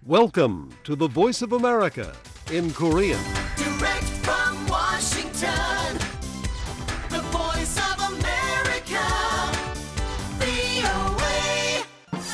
Welcome to the Voice of America in Korean. Direct from Washington, the voice of America, VOA.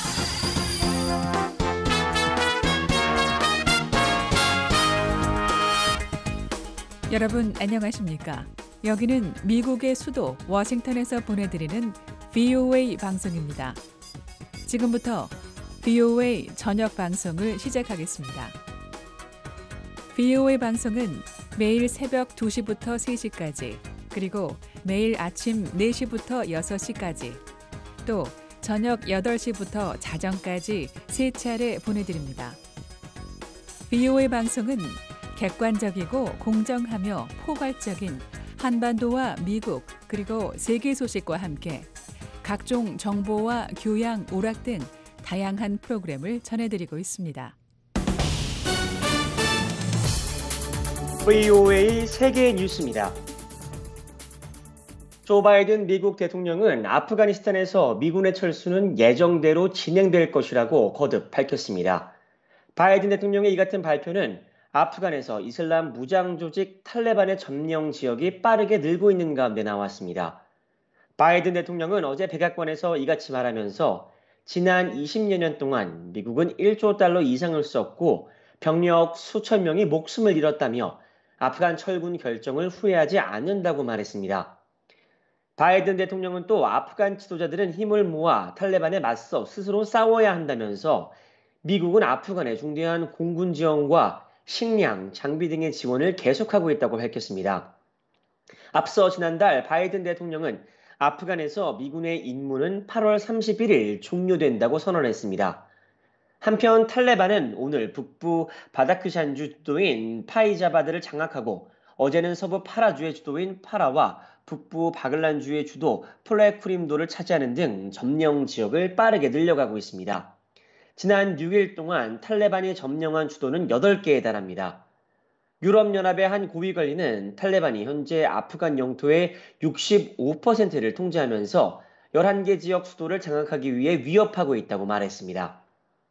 여러분 안녕하십니까? 여기는 미국의 수도 워싱턴에서 보내드리는 VOA 방송입니다. 지금부터 VOA 저녁 방송을 시작하겠습니다. VOA 방송은 매일 새벽 2시부터 3시까지, 그리고 매일 아침 4시부터 6시까지, 또 저녁 8시부터 자정까지 3차례 보내드립니다. VOA 방송은 객관적이고 공정하며 포괄적인 한반도와 미국 그리고 세계 소식과 함께 각종 정보와 교양, 오락 등 다양한 프로그램을 전해드리고 있습니다. VOA 세계 뉴스입니다. 조 바이든 미국 대통령은 아프가니스탄에서 미군의 철수는 예정대로 진행될 것이라고 거듭 밝혔습니다. 바이든 대통령의 이 같은 발표는 아프간에서 이슬람 무장 조직 탈레반의 점령 지역이 빠르게 늘고 있는 가운데 나왔습니다. 바이든 대통령은 어제 백악관에서 이같이 말하면서 지난 20여 년 동안 미국은 1조 달러 이상을 썼고 병력 수천 명이 목숨을 잃었다며 아프간 철군 결정을 후회하지 않는다고 말했습니다. 바이든 대통령은 또 아프간 지도자들은 힘을 모아 탈레반에 맞서 스스로 싸워야 한다면서 미국은 아프간에 중대한 공군 지원과 식량, 장비 등의 지원을 계속하고 있다고 밝혔습니다. 앞서 지난달 바이든 대통령은 아프간에서 미군의 임무는 8월 31일 종료된다고 선언했습니다. 한편 탈레반은 오늘 북부 바다크샨주 주도인 파이자바드를 장악하고 어제는 서부 파라주의 주도인 파라와 북부 바글란주의 주도 폴레쿠림도를 차지하는 등 점령 지역을 빠르게 늘려가고 있습니다. 지난 6일 동안 탈레반이 점령한 주도는 8개에 달합니다. 유럽연합의 한 고위 관리는 탈레반이 현재 아프간 영토의 65%를 통제하면서 11개 지역 수도를 장악하기 위해 위협하고 있다고 말했습니다.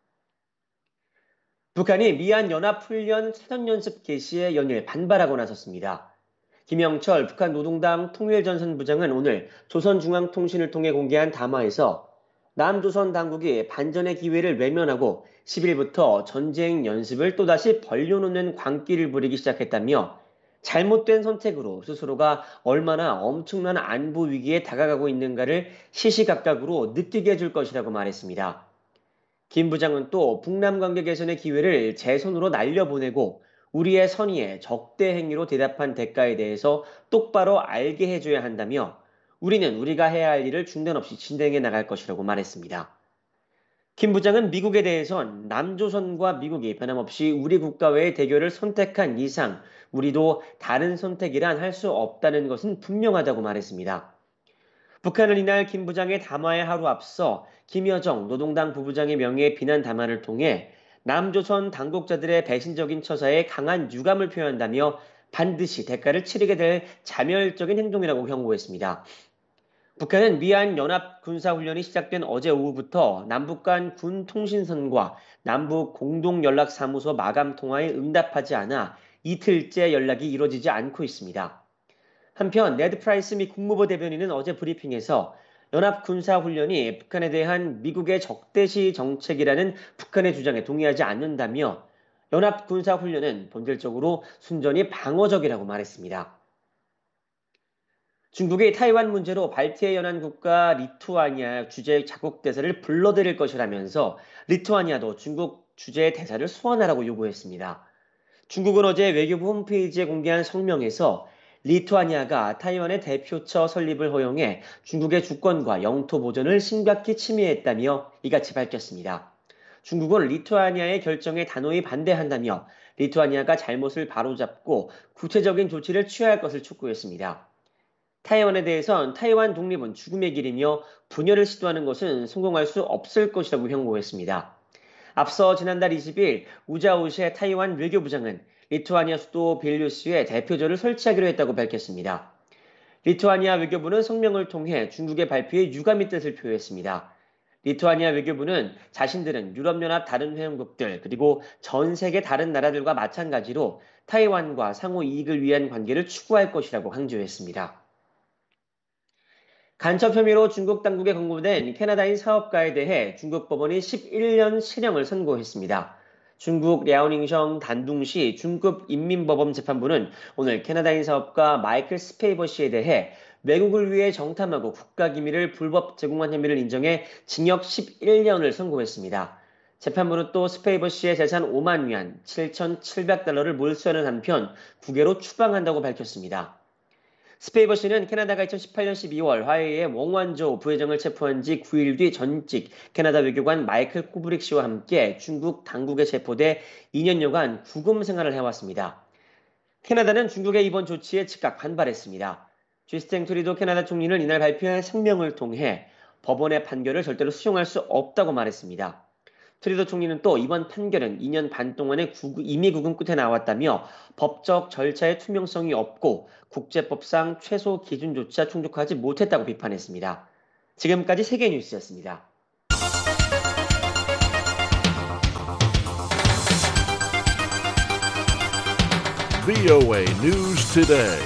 북한이 미얀연합훈련 사전연습 개시에 연일 반발하고 나섰습니다. 김영철 북한 노동당 통일전선부장은 오늘 조선중앙통신을 통해 공개한 담화에서 남조선 당국이 반전의 기회를 외면하고 10일부터 전쟁 연습을 또다시 벌려놓는 광기를 부리기 시작했다며 잘못된 선택으로 스스로가 얼마나 엄청난 안보 위기에 다가가고 있는가를 시시각각으로 느끼게 해줄 것이라고 말했습니다. 김 부장은 또 북남 관계 개선의 기회를 제 손으로 날려보내고 우리의 선의에 적대 행위로 대답한 대가에 대해서 똑바로 알게 해줘야 한다며 우리는 우리가 해야 할 일을 중단 없이 진행해 나갈 것이라고 말했습니다. 김 부장은 미국에 대해선 남조선과 미국이 변함없이 우리 국가와의 대결을 선택한 이상 우리도 다른 선택이란 할 수 없다는 것은 분명하다고 말했습니다. 북한은 이날 김 부장의 담화에 하루 앞서 김여정 노동당 부부장의 명예의 비난 담화를 통해 남조선 당국자들의 배신적인 처사에 강한 유감을 표한다며 반드시 대가를 치르게 될 자멸적인 행동이라고 경고했습니다. 북한은 미얀연합 군사훈련이 시작된 어제 오후부터 남북 간 군통신선과 남북 공동연락사무소 마감 통화에 응답하지 않아 이틀째 연락이 이루어지지 않고 있습니다. 한편 네드 프라이스 미 국무부 대변인은 어제 브리핑에서 연합군사훈련이 북한에 대한 미국의 적대시 정책이라는 북한의 주장에 동의하지 않는다며 연합군사훈련은 본질적으로 순전히 방어적이라고 말했습니다. 중국이 타이완 문제로 발티해 연안국가 리투아니아 주재 자국대사를 불러들일 것이라면서 리투아니아도 중국 주재 대사를 소환하라고 요구했습니다. 중국은 어제 외교부 홈페이지에 공개한 성명에서 리투아니아가 타이완의 대표처 설립을 허용해 중국의 주권과 영토 보존을 심각히 침해했다며 이같이 밝혔습니다. 중국은 리투아니아의 결정에 단호히 반대한다며 리투아니아가 잘못을 바로잡고 구체적인 조치를 취할 것을 촉구했습니다. 타이완에 대해선 타이완 독립은 죽음의 길이며 분열을 시도하는 것은 성공할 수 없을 것이라고 경고했습니다. 앞서 지난달 20일 우자우시의 타이완 외교부장은 리투아니아 수도 빌뉴스에 대표조를 설치하기로 했다고 밝혔습니다. 리투아니아 외교부는 성명을 통해 중국의 발표에 유감의 뜻을 표했습니다. 리투아니아 외교부는 자신들은 유럽연합 다른 회원국들 그리고 전 세계 다른 나라들과 마찬가지로 타이완과 상호 이익을 위한 관계를 추구할 것이라고 강조했습니다. 간첩 혐의로 중국 당국에 검거된 캐나다인 사업가에 대해 중국 법원이 11년 실형을 선고했습니다. 중국 랴오닝성 단둥시 중급 인민법원 재판부는 오늘 캐나다인 사업가 마이클 스페이버 씨에 대해 외국을 위해 정탐하고 국가기밀을 불법 제공한 혐의를 인정해 징역 11년을 선고했습니다. 재판부는 또 스페이버 씨의 재산 5만 위안, 7,700달러를 몰수하는 한편 국외로 추방한다고 밝혔습니다. 스페이버 씨는 캐나다가 2018년 12월 화해이의 웡완조 부회장을 체포한 지 9일 뒤 전직 캐나다 외교관 마이클 코브릭 씨와 함께 중국 당국에 체포돼 2년여간 구금 생활을 해왔습니다. 캐나다는 중국의 이번 조치에 즉각 반발했습니다. 주스틴 트루도 캐나다 총리는 이날 발표한声明을 통해 법원의 판결을 절대로 수용할 수 없다고 말했습니다. 트루도 총리는 또 이번 판결은 2년 반 동안의 임의 구금 끝에 나왔다며 법적 절차의 투명성이 없고 국제법상 최소 기준조차 충족하지 못했다고 비판했습니다. 지금까지 세계뉴스였습니다. VOA News Today.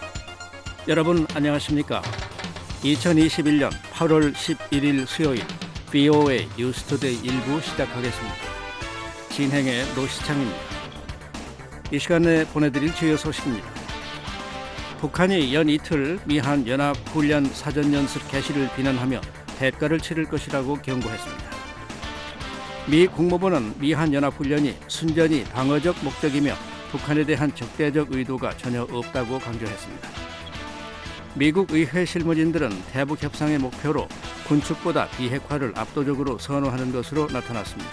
여러분 안녕하십니까? 2021년 8월 11일 수요일 VOA 뉴스투데이 1부 시작하겠습니다. 진행의 노시창입니다. 이 시간에 보내드릴 주요 소식입니다. 북한이 연 이틀 미한 연합훈련 사전연습 개시를 비난하며 대가를 치를 것이라고 경고했습니다. 미 국무부는 미한 연합훈련이 순전히 방어적 목적이며 북한에 대한 적대적 의도가 전혀 없다고 강조했습니다. 미국 의회 실무진들은 대북 협상의 목표로 군축보다 비핵화를 압도적으로 선호하는 것으로 나타났습니다.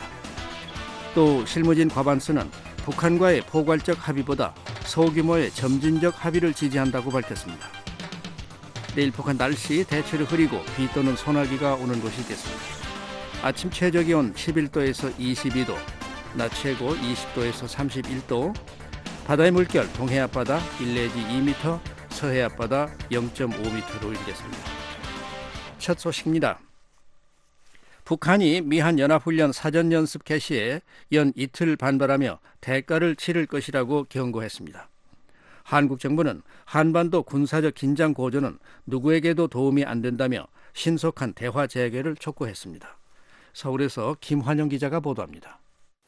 또 실무진 과반수는 북한과의 포괄적 합의보다 소규모의 점진적 합의를 지지한다고 밝혔습니다. 내일 북한 날씨 대체로 흐리고 비 또는 소나기가 오는 곳이 있겠습니다. 아침 최저기온 11도에서 22도, 낮 최고 20도에서 31도, 바다의 물결 동해 앞바다 1 내지 2m, 서해 앞바다 0.5m로 일겠습니다. 첫 소식입니다. 북한이 미한 연합훈련 사전연습 개시에 연 이틀 반발하며 대가를 치를 것이라고 경고했습니다. 한국 정부는 한반도 군사적 긴장 고조는 누구에게도 도움이 안 된다며 신속한 대화 재개를 촉구했습니다. 서울에서 김환영 기자가 보도합니다.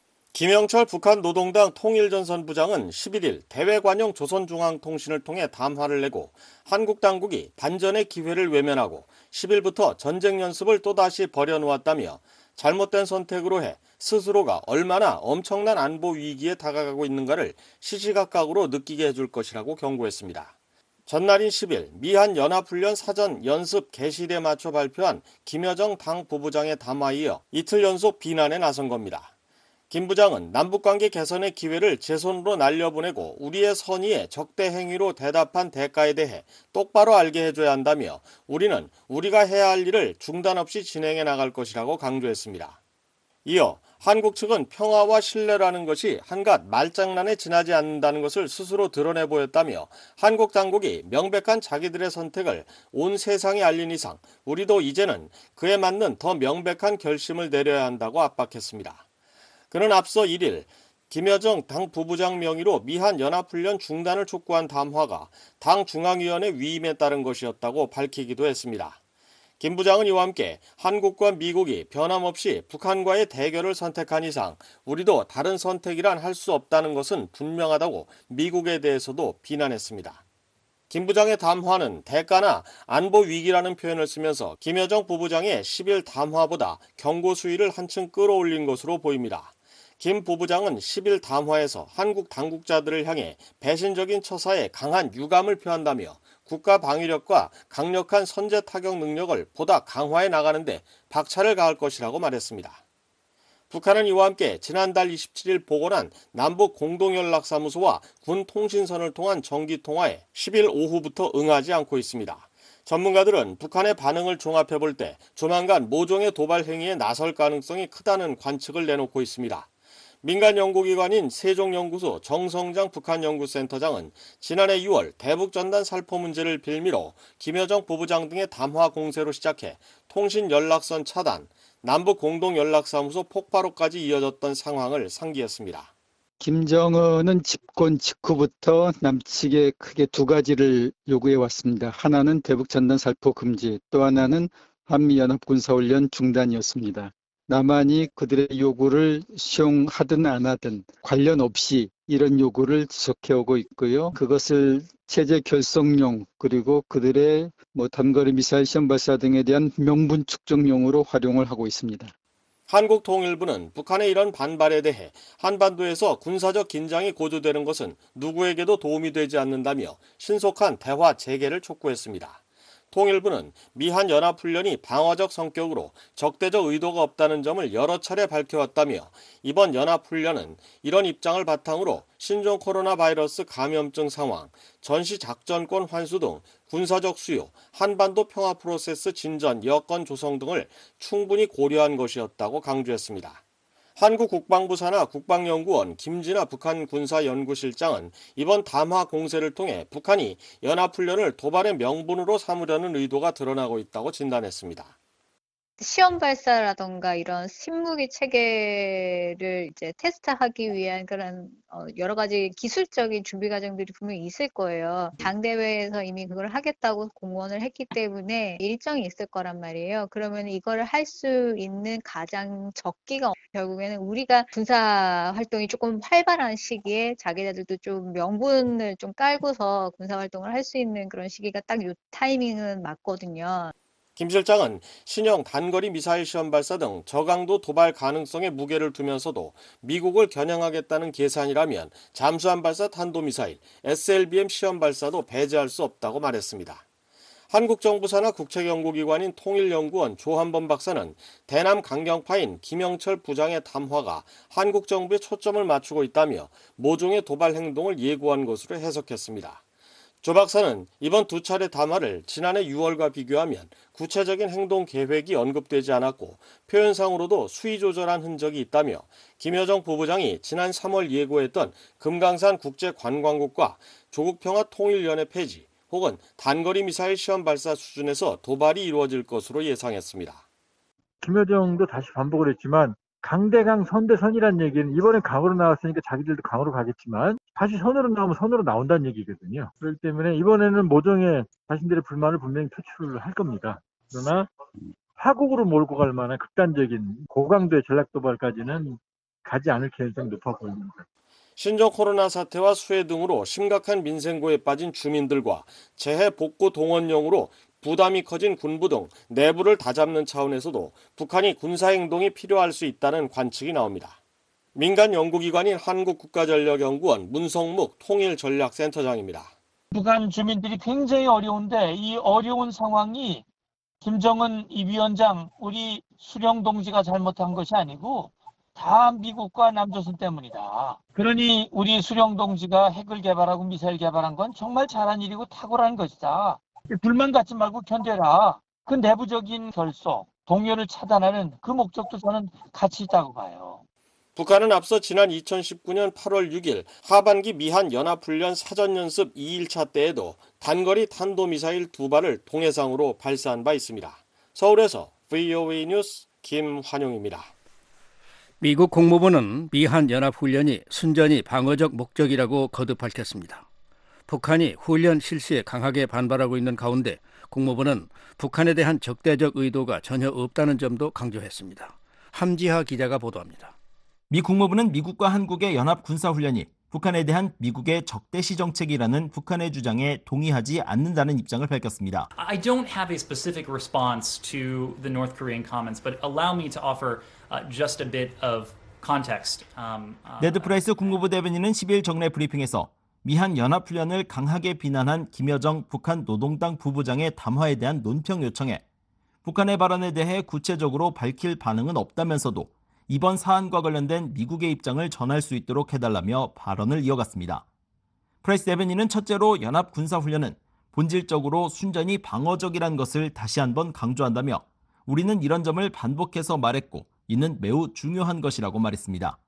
김영철 북한 노동당 통일전선 부장은 11일 대외관용 조선중앙통신을 통해 담화를 내고 한국 당국이 반전의 기회를 외면하고 10일부터 전쟁 연습을 또다시 벌여놓았다며 잘못된 선택으로 해 스스로가 얼마나 엄청난 안보 위기에 다가가고 있는가를 시시각각으로 느끼게 해줄 것이라고 경고했습니다. 전날인 10일 미한 연합훈련 사전 연습 개시일에 맞춰 발표한 김여정 당 부부장의 담화에 이어 이틀 연속 비난에 나선 겁니다. 김 부장은 남북관계 개선의 기회를 제 손으로 날려보내고 우리의 선의에 적대 행위로 대답한 대가에 대해 똑바로 알게 해줘야 한다며 우리는 우리가 해야 할 일을 중단 없이 진행해 나갈 것이라고 강조했습니다. 이어 한국 측은 평화와 신뢰라는 것이 한갓 말장난에 지나지 않는다는 것을 스스로 드러내 보였다며 한국 당국이 명백한 자기들의 선택을 온 세상에 알린 이상 우리도 이제는 그에 맞는 더 명백한 결심을 내려야 한다고 압박했습니다. 그는 앞서 1일 김여정 당 부부장 명의로 미한 연합훈련 중단을 촉구한 담화가 당 중앙위원회 위임에 따른 것이었다고 밝히기도 했습니다. 김 부장은 이와 함께 한국과 미국이 변함없이 북한과의 대결을 선택한 이상 우리도 다른 선택이란 할 수 없다는 것은 분명하다고 미국에 대해서도 비난했습니다. 김 부장의 담화는 대가나 안보 위기라는 표현을 쓰면서 김여정 부부장의 10일 담화보다 경고 수위를 한층 끌어올린 것으로 보입니다. 김 부부장은 10일 담화에서 한국 당국자들을 향해 배신적인 처사에 강한 유감을 표한다며 국가 방위력과 강력한 선제 타격 능력을 보다 강화해 나가는데 박차를 가할 것이라고 말했습니다. 북한은 이와 함께 지난달 27일 복원한 남북 공동연락사무소와 군 통신선을 통한 정기통화에 10일 오후부터 응하지 않고 있습니다. 전문가들은 북한의 반응을 종합해 볼 때 조만간 모종의 도발 행위에 나설 가능성이 크다는 관측을 내놓고 있습니다. 민간 연구기관인 세종연구소 정성장 북한연구센터장은 지난해 6월 대북전단 살포 문제를 빌미로 김여정 부부장 등의 담화 공세로 시작해 통신 연락선 차단, 남북 공동연락사무소 폭발로까지 이어졌던 상황을 상기했습니다. 김정은은 집권 직후부터 남측에 크게 두 가지를 요구해 왔습니다. 하나는 대북전단 살포 금지, 또 하나는 한미연합군사훈련 중단이었습니다. 남한이 그들의 요구를 수용하든 안 하든 관련 없이 이런 요구를 지속해오고 있고요. 그것을 체제 결속용 그리고 그들의 단거리 미사일 시험 발사 등에 대한 명분 축적용으로 활용을 하고 있습니다. 한국통일부는 북한의 이런 반발에 대해 한반도에서 군사적 긴장이 고조되는 것은 누구에게도 도움이 되지 않는다며 신속한 대화 재개를 촉구했습니다. 통일부는 미한 연합훈련이 방어적 성격으로 적대적 의도가 없다는 점을 여러 차례 밝혀왔다며 이번 연합훈련은 이런 입장을 바탕으로 신종 코로나 바이러스 감염증 상황, 전시작전권 환수 등 군사적 수요, 한반도 평화 프로세스 진전 여건 조성 등을 충분히 고려한 것이었다고 강조했습니다. 한국 국방부 산하 국방연구원 김진아 북한 군사연구실장은 이번 담화 공세를 통해 북한이 연합훈련을 도발의 명분으로 삼으려는 의도가 드러나고 있다고 진단했습니다. 시험 발사라던가 이런 신무기 체계를 이제 테스트하기 위한 그런 여러 가지 기술적인 준비 과정들이 분명히 있을 거예요. 당대회에서 이미 그걸 하겠다고 공언을 했기 때문에 일정이 있을 거란 말이에요. 그러면 이걸 할 수 있는 가장 적기가 결국에는 우리가 군사 활동이 조금 활발한 시기에 자기네들도 좀 명분을 좀 깔고서 군사 활동을 할 수 있는 그런 시기가 딱 이 타이밍은 맞거든요. 김 실장은 신형 단거리 미사일 시험 발사 등 저강도 도발 가능성에 무게를 두면서도 미국을 겨냥하겠다는 계산이라면 잠수함 발사 탄도미사일, SLBM 시험 발사도 배제할 수 없다고 말했습니다. 한국 정부 산하 국책연구기관인 통일연구원 조한범 박사는 대남 강경파인 김영철 부장의 담화가 한국 정부에 초점을 맞추고 있다며 모종의 도발 행동을 예고한 것으로 해석했습니다. 조 박사는 이번 두 차례 담화를 지난해 6월과 비교하면 구체적인 행동 계획이 언급되지 않았고 표현상으로도 수위 조절한 흔적이 있다며 김여정 부부장이 지난 3월 예고했던 금강산 국제관광국과 조국평화통일연회 폐지 혹은 단거리 미사일 시험 발사 수준에서 도발이 이루어질 것으로 예상했습니다. 김여정도 다시 반복을 했지만 강대강 선대선이라는 얘기는 이번엔 강으로 나왔으니까 자기들도 강으로 가겠지만 다시 선으로 나오면 선으로 나온다는 얘기거든요. 그렇기 때문에 이번에는 모종의 자신들의 불만을 분명히 표출을 할 겁니다. 그러나 파국으로 몰고 갈 만한 극단적인 고강도의 전략 도발까지는 가지 않을 가능성이 높아 보입니다. 신종 코로나 사태와 수해 등으로 심각한 민생고에 빠진 주민들과 재해 복구 동원용으로 부담이 커진 군부 등 내부를 다잡는 차원에서도 북한이 군사행동이 필요할 수 있다는 관측이 나옵니다. 민간 연구기관인 한국국가전력연구원 문성묵 통일전략센터장입니다. 북한 주민들이 굉장히 어려운데 이 어려운 상황이 김정은 이 위원장 우리 수령 동지가 잘못한 것이 아니고 다 미국과 남조선 때문이다. 그러니 우리 수령 동지가 핵을 개발하고 미사일 개발한 건 정말 잘한 일이고 탁월한 것이다. 불만 갖지 말고 견뎌라. 그 내부적인 결속, 동요를 차단하는 그 목적도 저는 같이 있다고 봐요. 북한은 앞서 지난 2019년 8월 6일 하반기 미한 연합훈련 사전연습 2일차 때에도 단거리 탄도미사일 2발을 동해상으로 발사한 바 있습니다. 서울에서 VOA 뉴스 김환용입니다. 미국 국무부는 미한 연합훈련이 순전히 방어적 목적이라고 거듭 밝혔습니다. 북한이 훈련 실시에 강하게 반발하고 있는 가운데 국무부는 북한에 대한 적대적 의도가 전혀 없다는 점도 강조했습니다. 함지하 기자가 보도합니다. 미 국무부는 미국과 한국의 연합 군사훈련이 북한에 대한 미국의 적대시 정책이라는 북한의 주장에 동의하지 않는다는 입장을 밝혔습니다. I don't have a specific response to the North Korean comments, but allow me to offer just a bit of context. 네드 프라이스 국무부 대변인은 10일 정례 브리핑에서 미한 연합훈련을 강하게 비난한 김여정 북한 노동당 부부장의 담화에 대한 논평 요청에 북한의 발언에 대해 구체적으로 밝힐 반응은 없다면서도 이번 사안과 관련된 미국의 입장을 전할 수 있도록 해달라며 발언을 이어갔습니다. 프라이스 대변인은 첫째로 연합 군사훈련은 본질적으로 순전히 방어적이란 것을 다시 한번 강조한다며 우리는 이런 점을 반복해서 말했고 이는 매우 중요한 것이라고 말했습니다.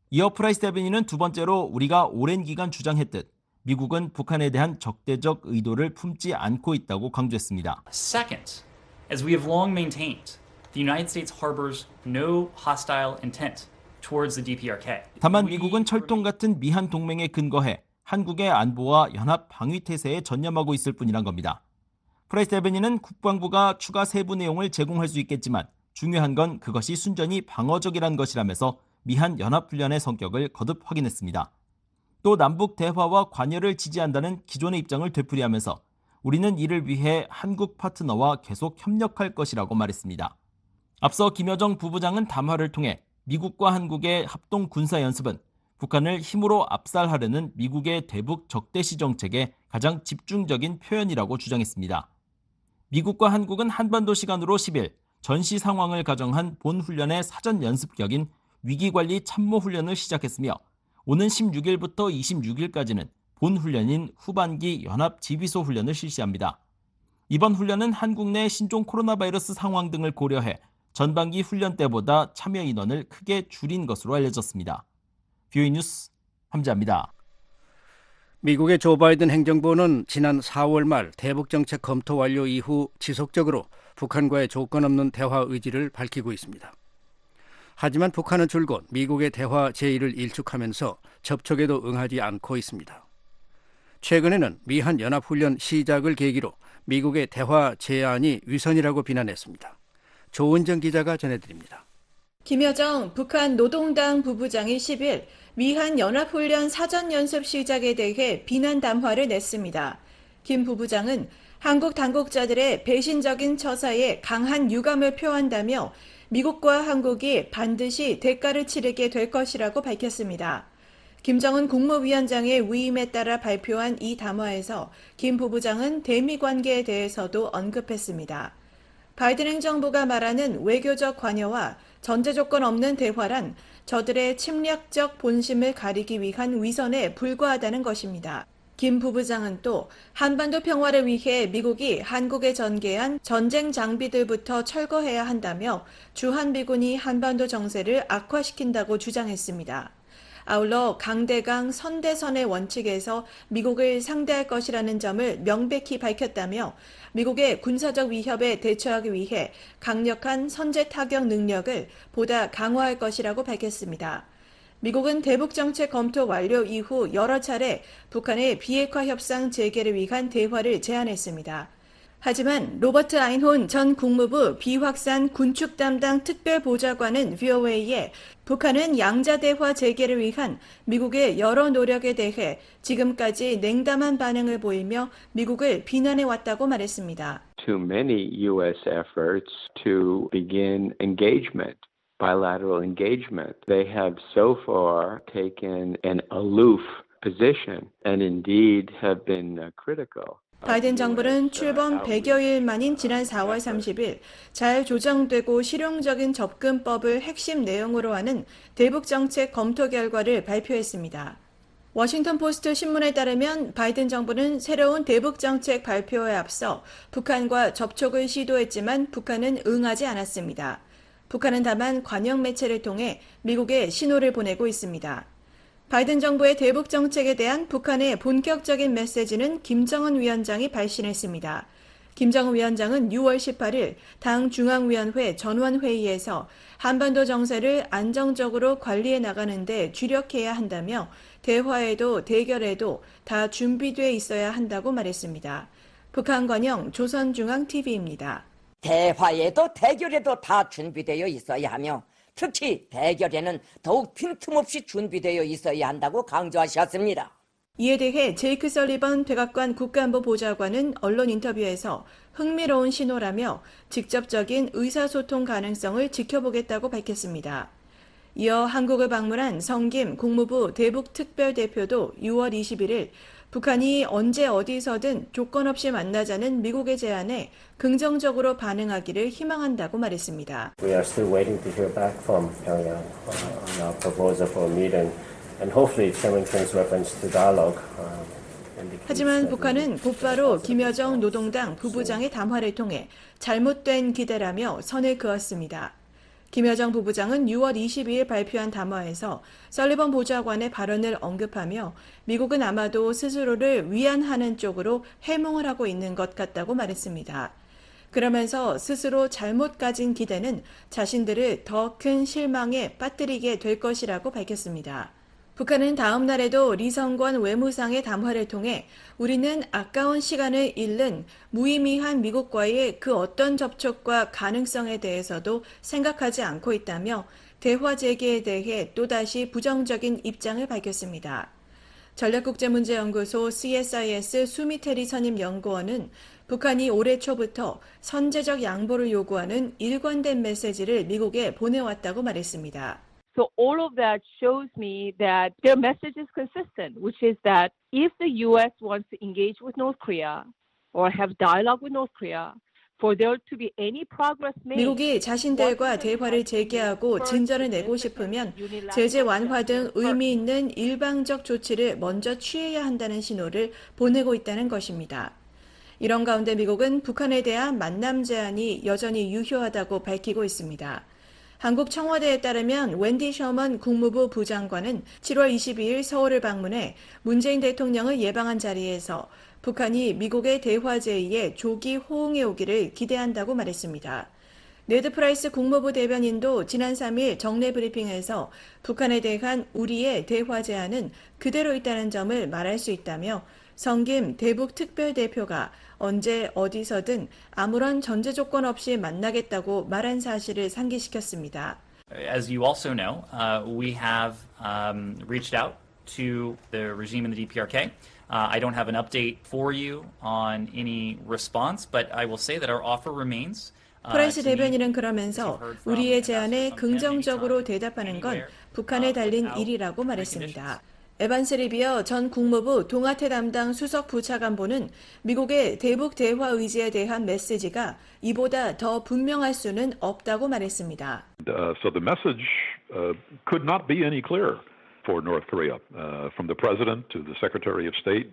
이어 프라이스 대변인은 두 번째로 우리가 오랜 기간 주장했듯 미국은 북한에 대한 적대적 의도를 품지 않고 있다고 강조했습니다. Second, as we have long maintained, the United States harbors no hostile intent towards the DPRK. 다만 미국은 철동 같은 미한 동맹에 근거해 한국의 안보와 연합 방위 태세에 전념하고 있을 뿐이란 겁니다. 프라이스 대변인은 국방부가 추가 세부 내용을 제공할 수 있겠지만 중요한 건 그것이 순전히 방어적이란 것이라면서 미한 연합훈련의 성격을 거듭 확인했습니다. 또 남북 대화와 관여를 지지한다는 기존의 입장을 되풀이하면서 우리는 이를 위해 한국 파트너와 계속 협력할 것이라고 말했습니다. 앞서 김여정 부부장은 담화를 통해 미국과 한국의 합동 군사 연습은 북한을 힘으로 압살하려는 미국의 대북 적대시 정책의 가장 집중적인 표현이라고 주장했습니다. 미국과 한국은 한반도 시간으로 10일 전시 상황을 가정한 본훈련의 사전 연습격인 위기관리 참모훈련을 시작했으며 오는 16일부터 26일까지는 본훈련인 후반기 연합지휘소 훈련을 실시합니다. 이번 훈련은 한국 내 신종 코로나 바이러스 상황 등을 고려해 전반기 훈련 때보다 참여 인원을 크게 줄인 것으로 알려졌습니다. 뷰이 뉴스 함재합니다. 미국의 조 바이든 행정부는 지난 4월 말 대북정책 검토 완료 이후 지속적으로 북한과의 조건 없는 대화 의지를 밝히고 있습니다. 하지만 북한은 줄곧 미국의 대화 제의를 일축하면서 접촉에도 응하지 않고 있습니다. 최근에는 미한 연합훈련 시작을 계기로 미국의 대화 제안이 위선이라고 비난했습니다. 조은정 기자가 전해드립니다. 김여정 북한 노동당 부부장이 10일 미한 연합훈련 사전연습 시작에 대해 비난 담화를 냈습니다. 김 부부장은 한국 당국자들의 배신적인 처사에 강한 유감을 표한다며 미국과 한국이 반드시 대가를 치르게 될 것이라고 밝혔습니다. 김정은 국무위원장의 위임에 따라 발표한 이 담화에서 김 부부장은 대미 관계에 대해서도 언급했습니다. 바이든 행정부가 말하는 외교적 관여와 전제 조건 없는 대화란 저들의 침략적 본심을 가리기 위한 위선에 불과하다는 것입니다. 김 부부장은 또 한반도 평화를 위해 미국이 한국에 전개한 전쟁 장비들부터 철거해야 한다며 주한미군이 한반도 정세를 악화시킨다고 주장했습니다. 아울러 강대강 선대선의 원칙에서 미국을 상대할 것이라는 점을 명백히 밝혔다며 미국의 군사적 위협에 대처하기 위해 강력한 선제 타격 능력을 보다 강화할 것이라고 밝혔습니다. 미국은 대북정책 검토 완료 이후 여러 차례 북한의 비핵화 협상 재개를 위한 대화를 제안했습니다. 하지만 로버트 아인혼 전 국무부 비확산 군축 담당 특별보좌관은 VOA에 북한은 양자대화 재개를 위한 미국의 여러 노력에 대해 지금까지 냉담한 반응을 보이며 미국을 비난해왔다고 말했습니다. To many U.S. efforts to begin engagement. Bilateral engagement. They have so far taken an aloof position and indeed have been critical. 바이든 정부는 출범 100여일 만인 지난 4월 30일 잘 조정되고 실용적인 접근법을 핵심 내용으로 하는 대북정책 검토 결과를 발표했습니다. 워싱턴 포스트 신문에 따르면 바이든 정부는 새로운 대북정책 발표에 앞서 북한과 접촉을 시도했지만 북한은 응하지 않았습니다. 북한은 다만 관영 매체를 통해 미국에 신호를 보내고 있습니다. 바이든 정부의 대북 정책에 대한 북한의 본격적인 메시지는 김정은 위원장이 발신했습니다. 김정은 위원장은 6월 18일 당 중앙위원회 전원회의에서 한반도 정세를 안정적으로 관리해 나가는 데 주력해야 한다며 대화에도 대결에도 다 준비돼 있어야 한다고 말했습니다. 북한 관영 조선중앙TV입니다. 대화에도 대결에도 다 준비되어 있어야 하며 특히 대결에는 더욱 빈틈없이 준비되어 있어야 한다고 강조하셨습니다. 이에 대해 제이크 설리번 백악관 국가안보 보좌관은 언론 인터뷰에서 흥미로운 신호라며 직접적인 의사소통 가능성을 지켜보겠다고 밝혔습니다. 이어 한국을 방문한 성김 국무부 대북특별대표도 6월 21일 북한이 언제 어디서든 조건 없이 만나자는 미국의 제안에 긍정적으로 반응하기를 희망한다고 말했습니다. We are still waiting to hear back from Pyongyang on our proposal for a meeting, and hopefully Chairman Kim's reference to dialogue. 하지만 북한은 곧바로 김여정 노동당 부부장의 담화를 통해 잘못된 기대라며 선을 그었습니다. 김여정 부부장은 6월 22일 발표한 담화에서 설리번 보좌관의 발언을 언급하며 미국은 아마도 스스로를 위안하는 쪽으로 해몽을 하고 있는 것 같다고 말했습니다. 그러면서 스스로 잘못 가진 기대는 자신들을 더 큰 실망에 빠뜨리게 될 것이라고 밝혔습니다. 북한은 다음 날에도 리성권 외무상의 담화를 통해 우리는 아까운 시간을 잃는 무의미한 미국과의 그 어떤 접촉과 가능성에 대해서도 생각하지 않고 있다며 대화 재개에 대해 또다시 부정적인 입장을 밝혔습니다. 전략국제문제연구소 CSIS 수미테리 선임 연구원은 북한이 올해 초부터 선제적 양보를 요구하는 일관된 메시지를 미국에 보내왔다고 말했습니다. So all of that shows me that their message is consistent, which is that if the U.S. wants to engage with North Korea or have dialogue with North Korea, for there to be any progress made, 미국이 자신들과 대화를 재개하고 진전을 내고 싶으면 제재 완화 등 의미 있는 일방적 조치를 먼저 취해야 한다는 신호를 보내고 있다는 것입니다. 이런 가운데 미국은 북한에 대한 만남 제한이 여전히 유효하다고 밝히고 있습니다. 한국 청와대에 따르면 웬디 셔먼 국무부 부장관은 7월 22일 서울을 방문해 문재인 대통령을 예방한 자리에서 북한이 미국의 대화 제의에 조기 호응해 오기를 기대한다고 말했습니다. 네드 프라이스 국무부 대변인도 지난 3일 정례 브리핑에서 북한에 대한 우리의 대화 제안은 그대로 있다는 점을 말할 수 있다며 성김 대북 특별대표가 언제 어디서든 아무런 전제 조건 없이 만나겠다고 말한 사실을 상기시켰습니다. As you also know, we have reached out to the regime in the DPRK. I don't have an update for you on any response, but I will say that our offer remains. 프라이스 대변인은 그러면서 우리의 제안에 긍정적으로 대답하는 건 북한에 달린 일이라고 말했습니다. 에반스 리비어 전 국무부 동아태 담당 수석 부차관보는 미국의 대북 대화 의지에 대한 메시지가 이보다 더 분명할 수는 없다고 말했습니다. So the message could not be any clearer for North Korea, from the president to the Secretary of State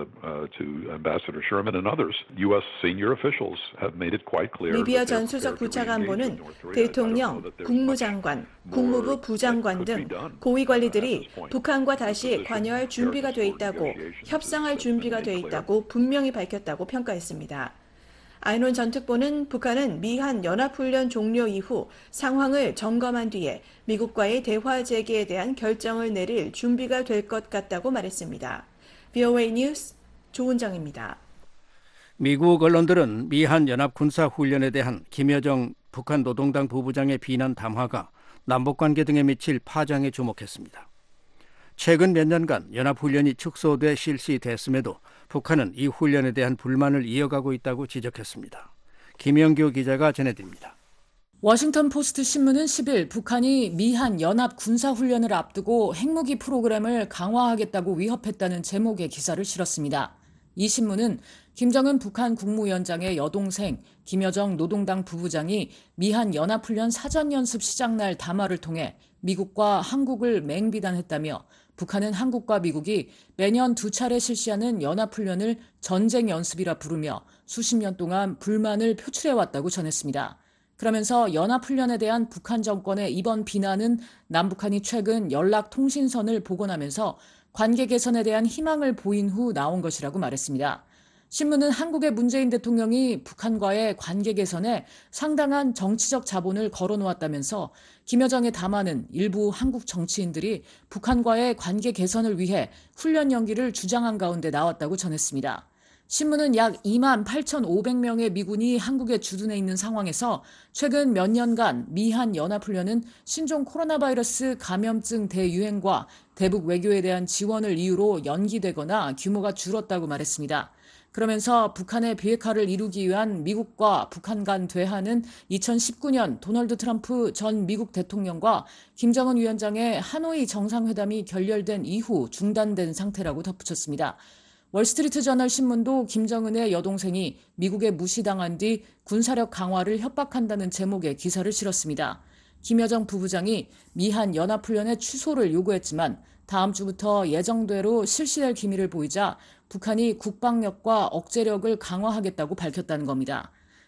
to Ambassador Sherman and others. U.S. senior officials have made it quite clear. 리비어 전 수석 부차관보는 대통령, 국무장관, 국무부 부장관 등 고위 관리들이 북한과 다시 관여할 준비가 돼 있다고, 협상할 준비가 돼 있다고 분명히 밝혔다고 평가했습니다. 아이논 전 특보는 북한은 미한 연합훈련 종료 이후 상황을 점검한 뒤에 미국과의 대화 재개에 대한 결정을 내릴 준비가 될 것 같다고 말했습니다. VOA 뉴스 조은정입니다. 미국 언론들은 미한 연합군사훈련에 대한 김여정 북한 노동당 부부장의 비난 담화가 남북관계 등에 미칠 파장에 주목했습니다. 최근 몇 년간 연합훈련이 축소돼 실시됐음에도 북한은 이 훈련에 대한 불만을 이어가고 있다고 지적했습니다. 김영규 기자가 전해드립니다. 워싱턴 포스트 신문은 10일 북한이 미한 연합 군사훈련을 앞두고 핵무기 프로그램을 강화하겠다고 위협했다는 제목의 기사를 실었습니다. 이 신문은 김정은 북한 국무위원장의 여동생 김여정 노동당 부부장이 미한 연합훈련 사전연습 시작날 담화를 통해 미국과 한국을 맹비난했다며 북한은 한국과 미국이 매년 2차례 실시하는 연합훈련을 전쟁 연습이라 부르며 수십 년 동안 불만을 표출해왔다고 전했습니다. 그러면서 연합훈련에 대한 북한 정권의 이번 비난은 남북한이 최근 연락통신선을 복원하면서 관계 개선에 대한 희망을 보인 후 나온 것이라고 말했습니다. 신문은 한국의 문재인 대통령이 북한과의 관계 개선에 상당한 정치적 자본을 걸어놓았다면서 김여정의 담화는 일부 한국 정치인들이 북한과의 관계 개선을 위해 훈련 연기를 주장한 가운데 나왔다고 전했습니다. 신문은 약 2만 8,500명의 미군이 한국에 주둔해 있는 상황에서 최근 몇 년간 미한 연합훈련은 신종 코로나 바이러스 감염증 대유행과 대북 외교에 대한 지원을 이유로 연기되거나 규모가 줄었다고 말했습니다. 그러면서 북한의 비핵화를 이루기 위한 미국과 북한 간 대화는 2019년 도널드 트럼프 전 미국 대통령과 김정은 위원장의 하노이 정상회담이 결렬된 이후 중단된 상태라고 덧붙였습니다. 월스트리트 저널 신문도 김정은의 여동생이 미국에 무시당한 뒤 군사력 강화를 협박한다는 제목의 기사를 실었습니다. 김여정 부부장이 미한 연합훈련의 취소를 요구했지만 다음 주부터 예정대로 실시될 기미를 보이자 북한이 국방력과 억제력을 강화하겠다고 밝혔다는 겁니다.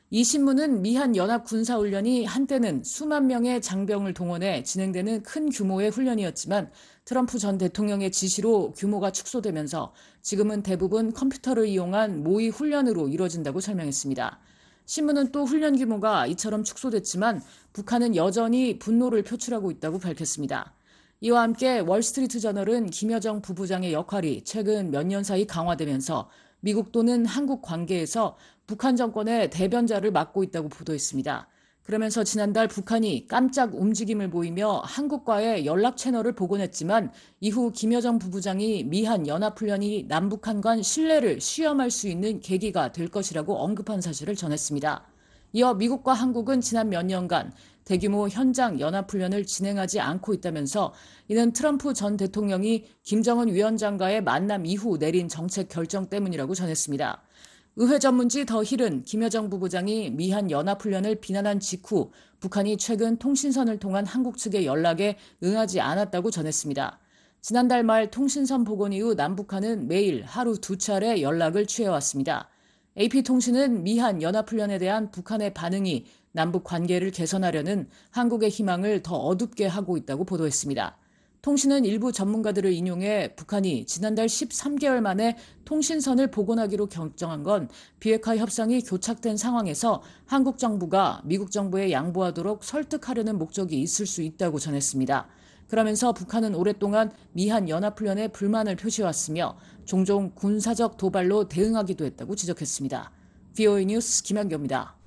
이 신문은 미한 연합 군사훈련이 한때는 수만 명의 장병을 동원해 진행되는 큰 규모의 훈련이었지만 트럼프 전 대통령의 지시로 규모가 축소되면서 지금은 대부분 컴퓨터를 이용한 모의 훈련으로 이루어진다고 설명했습니다. 신문은 또 훈련 규모가 이처럼 축소됐지만 북한은 여전히 분노를 표출하고 있다고 밝혔습니다. 이와 함께 월스트리트 저널은 김여정 부부장의 역할이 최근 몇 년 사이 강화되면서 미국 또는 한국 관계에서 북한 정권의 대변자를 맡고 있다고 보도했습니다. 그러면서 지난달 북한이 깜짝 움직임을 보이며 한국과의 연락 채널을 복원했지만 이후 김여정 부부장이 미한 연합훈련이 남북한 간 신뢰를 시험할 수 있는 계기가 될 것이라고 언급한 사실을 전했습니다. 이어 미국과 한국은 지난 몇 년간 대규모 현장 연합훈련을 진행하지 않고 있다면서 이는 트럼프 전 대통령이 김정은 위원장과의 만남 이후 내린 정책 결정 때문이라고 전했습니다. 의회 전문지 더 힐은 김여정 부부장이 미한 연합훈련을 비난한 직후 북한이 최근 통신선을 통한 한국 측의 연락에 응하지 않았다고 전했습니다. 지난달 말 통신선 복원 이후 남북한은 매일 하루 2차례 연락을 취해왔습니다. AP통신은 미한 연합훈련에 대한 북한의 반응이 남북 관계를 개선하려는 한국의 희망을 더 어둡게 하고 있다고 보도했습니다. 통신은 일부 전문가들을 인용해 북한이 지난달 13개월 만에 통신선을 복원하기로 결정한 건 비핵화 협상이 교착된 상황에서 한국 정부가 미국 정부에 양보하도록 설득하려는 목적이 있을 수 있다고 전했습니다. 그러면서 북한은 오랫동안 미한 연합훈련에 불만을 표시해왔으며 종종 군사적 도발로 대응하기도 했다고 지적했습니다. VOA 뉴스 김한교입니다.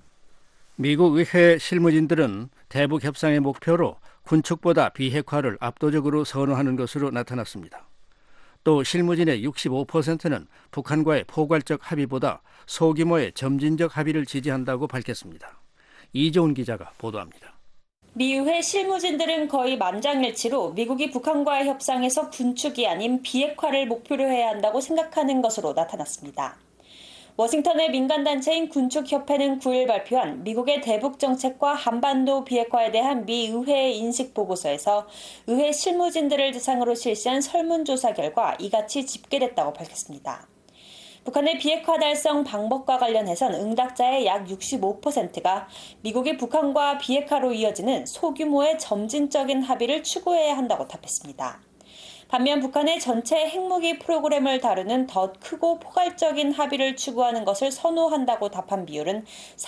미국 의회 실무진들은 대북 협상의 목표로 군축보다 비핵화를 압도적으로 선호하는 것으로 나타났습니다. 또 실무진의 65%는 북한과의 포괄적 합의보다 소규모의 점진적 합의를 지지한다고 밝혔습니다. 이재훈 기자가 보도합니다. 미 의회 실무진들은 거의 만장일치로 미국이 북한과의 협상에서 군축이 아닌 비핵화를 목표로 해야 한다고 생각하는 것으로 나타났습니다. 워싱턴의 민간단체인 군축협회는 9일 발표한 미국의 대북 정책과 한반도 비핵화에 대한 미 의회의 인식 보고서에서 의회 실무진들을 대상으로 실시한 설문조사 결과 이같이 집계됐다고 밝혔습니다. 북한의 비핵화 달성 방법과 관련해선 응답자의 약 65%가 미국이 북한과 비핵화로 이어지는 소규모의 점진적인 합의를 추구해야 한다고 답했습니다. 반면 북한의 전체 핵무기 프로그램을 다루는 더 크고 포괄적인 합의를 추구하는 것을 선호한다고 답한 비율은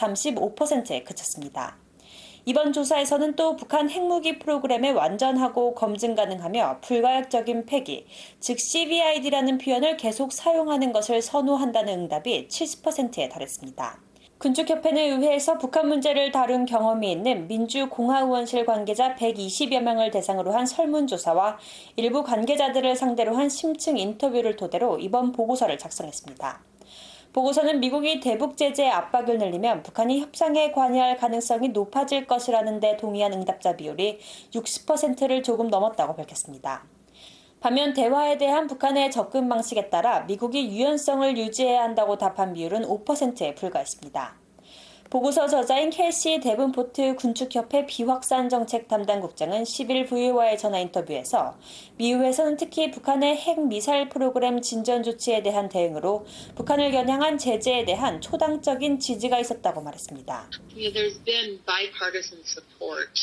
35%에 그쳤습니다. 이번 조사에서는 또 북한 핵무기 프로그램의 완전하고 검증 가능하며 불가역적인 폐기, 즉 CVID라는 표현을 계속 사용하는 것을 선호한다는 응답이 70%에 달했습니다. 군축협회는 의회에서 북한 문제를 다룬 경험이 있는 민주공화의원실 관계자 120여 명을 대상으로 한 설문조사와 일부 관계자들을 상대로 한 심층 인터뷰를 토대로 이번 보고서를 작성했습니다. 보고서는 미국이 대북 제재 압박을 늘리면 북한이 협상에 관여할 가능성이 높아질 것이라는 데 동의한 응답자 비율이 60%를 조금 넘었다고 밝혔습니다. 반면 대화에 대한 북한의 접근 방식에 따라 미국이 유연성을 유지해야 한다고 답한 비율은 5%에 불과했습니다. 보고서 저자인 켈시 데븐포트 군축협회 비확산 정책 담당국장은 10일 VOA의 전화 인터뷰에서 미 의회에서는 특히 북한의 핵미사일 프로그램 진전 조치에 대한 대응으로 북한을 겨냥한 제재에 대한 초당적인 지지가 있었다고 말했습니다. There's been bipartisan support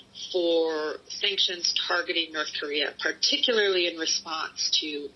for sanctions targeting North Korea, particularly in response to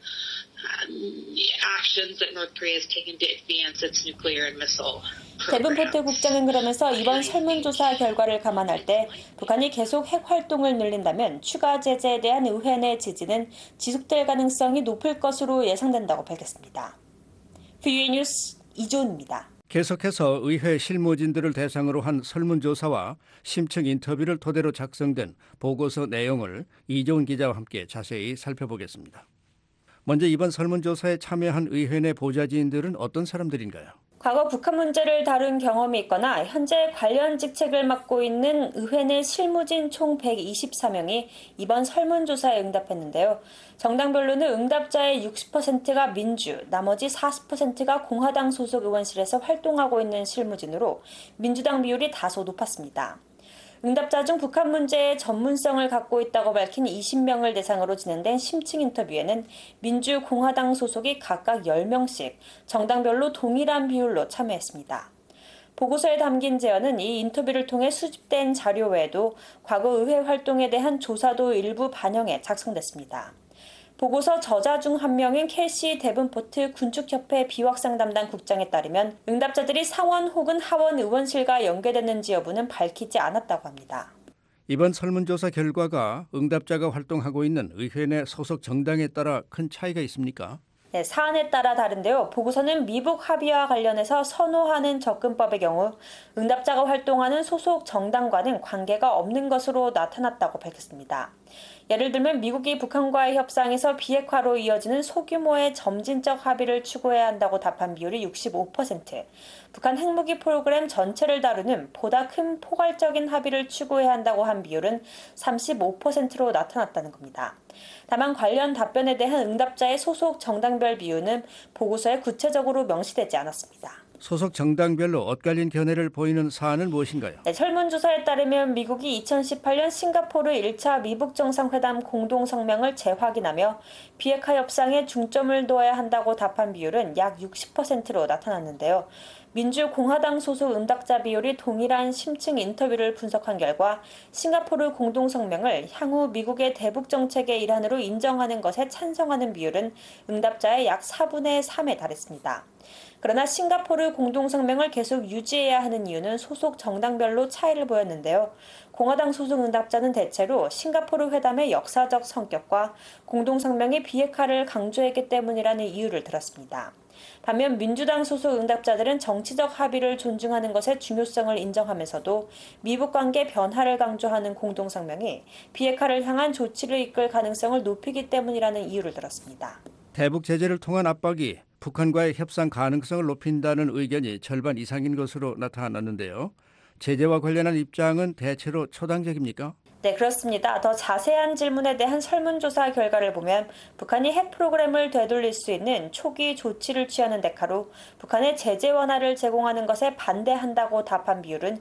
actions that North Korea has taken to advance its nuclear and missile program. 데븐포트 국장은 그러면서 이번 설문조사 결과를 감안할 때 북한이 계속 핵 활동을 늘린다면 추가 제재에 대한 의회 내 지지는 지속될 가능성이 높을 것으로 예상된다고 밝혔습니다. VOA 뉴스 이조은입니다. 계속해서 의회 실무진들을 대상으로 한 설문조사와 심층 인터뷰를 토대로 작성된 보고서 내용을 이재훈 기자와 함께 자세히 살펴보겠습니다. 먼저 이번 설문조사에 참여한 의회 내 보좌진들은 어떤 사람들인가요? 과거 북한 문제를 다룬 경험이 있거나 현재 관련 직책을 맡고 있는 의회 내 실무진 총 124명이 이번 설문조사에 응답했는데요. 정당별로는 응답자의 60%가 민주, 나머지 40%가 공화당 소속 의원실에서 활동하고 있는 실무진으로 민주당 비율이 다소 높았습니다. 응답자 중 북한 문제에 전문성을 갖고 있다고 밝힌 20명을 대상으로 진행된 심층 인터뷰에는 민주, 공화당 소속이 각각 10명씩 정당별로 동일한 비율로 참여했습니다. 보고서에 담긴 제언은 이 인터뷰를 통해 수집된 자료 외에도 과거 의회 활동에 대한 조사도 일부 반영해 작성됐습니다. 보고서 저자 중 한 명인 캐시 데븐포트 군축협회 비확산 담당 국장에 따르면 응답자들이 상원 혹은 하원 의원실과 연계됐는지 여부는 밝히지 않았다고 합니다. 이번 설문조사 결과가 응답자가 활동하고 있는 의회 내 소속 정당에 따라 큰 차이가 있습니까? 네, 사안에 따라 다른데요. 보고서는 미북 합의와 관련해서 선호하는 접근법의 경우 응답자가 활동하는 소속 정당과는 관계가 없는 것으로 나타났다고 밝혔습니다. 예를 들면 미국이 북한과의 협상에서 비핵화로 이어지는 소규모의 점진적 합의를 추구해야 한다고 답한 비율이 65%, 북한 핵무기 프로그램 전체를 다루는 보다 큰 포괄적인 합의를 추구해야 한다고 한 비율은 35%로 나타났다는 겁니다. 다만 관련 답변에 대한 응답자의 소속 정당별 비율은 보고서에 구체적으로 명시되지 않았습니다. 소속 정당별로 엇갈린 견해를 보이는 사안은 무엇인가요? 네, 설문조사에 따르면 미국이 2018년 싱가포르 1차 미북 정상회담 공동성명을 재확인하며 비핵화 협상에 중점을 둬야 한다고 답한 비율은 약 60%로 나타났는데요. 민주공화당 소속 응답자 비율이 동일한 심층 인터뷰를 분석한 결과 싱가포르 공동성명을 향후 미국의 대북 정책의 일환으로 인정하는 것에 찬성하는 비율은 응답자의 약 4분의 3에 달했습니다. 그러나 싱가포르 공동성명을 계속 유지해야 하는 이유는 소속 정당별로 차이를 보였는데요. 공화당 소속 응답자는 대체로 싱가포르 회담의 역사적 성격과 공동성명의 비핵화를 강조했기 때문이라는 이유를 들었습니다. 반면 민주당 소속 응답자들은 정치적 합의를 존중하는 것의 중요성을 인정하면서도 미북 관계 변화를 강조하는 공동성명이 비핵화를 향한 조치를 이끌 가능성을 높이기 때문이라는 이유를 들었습니다. 대북 제재를 통한 압박이 북한과의 협상 가능성을 높인다는 의견이 절반 이상인 것으로 나타났는데요. 제재와 관련한 입장은 대체로 초당적입니까? 네, 그렇습니다. 더 자세한 질문에 대한 설문조사 결과를 보면 북한이 핵 프로그램을 되돌릴 수 있는 초기 조치를 취하는 대가로 북한의 제재 완화를 제공하는 것에 반대한다고 답한 비율은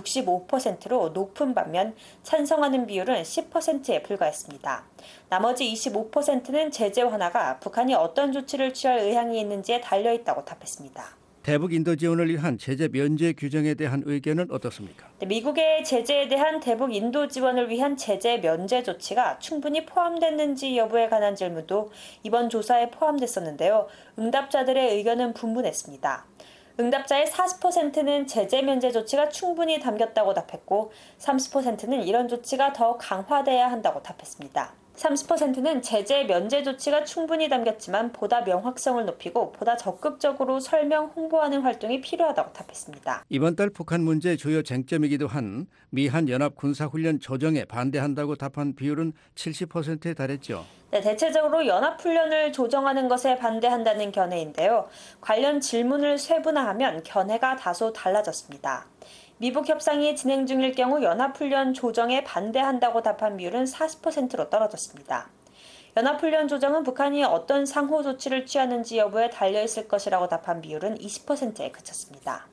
65%로 높은 반면 찬성하는 비율은 10%에 불과했습니다. 나머지 25%는 제재 완화가 북한이 어떤 조치를 취할 의향이 있는지에 달려있다고 답했습니다. 대북 인도 지원을 위한 제재 면제 규정에 대한 의견은 어떻습니까? 미국의 제재에 대한 대북 인도 지원을 위한 제재 면제 조치가 충분히 포함됐는지 여부에 관한 질문도 이번 조사에 포함됐었는데요. 응답자들의 의견은 분분했습니다. 응답자의 40%는 제재 면제 조치가 충분히 담겼다고 답했고 30%는 이런 조치가 더 강화돼야 한다고 답했습니다. 30%는 제재 면제 조치가 충분히 담겼지만 보다 명확성을 높이고 보다 적극적으로 설명, 홍보하는 활동이 필요하다고 답했습니다. 이번 달 북한 문제의 주요 쟁점이기도 한 미한 연합 군사훈련 조정에 반대한다고 답한 비율은 70%에 달했죠. 네, 대체적으로 연합훈련을 조정하는 것에 반대한다는 견해인데요. 관련 질문을 세분화하면 견해가 다소 달라졌습니다. 미북 협상이 진행 중일 경우 연합훈련 조정에 반대한다고 답한 비율은 40%로 떨어졌습니다. 연합훈련 조정은 북한이 어떤 상호 조치를 취하는지 여부에 달려있을 것이라고 답한 비율은 20%에 그쳤습니다.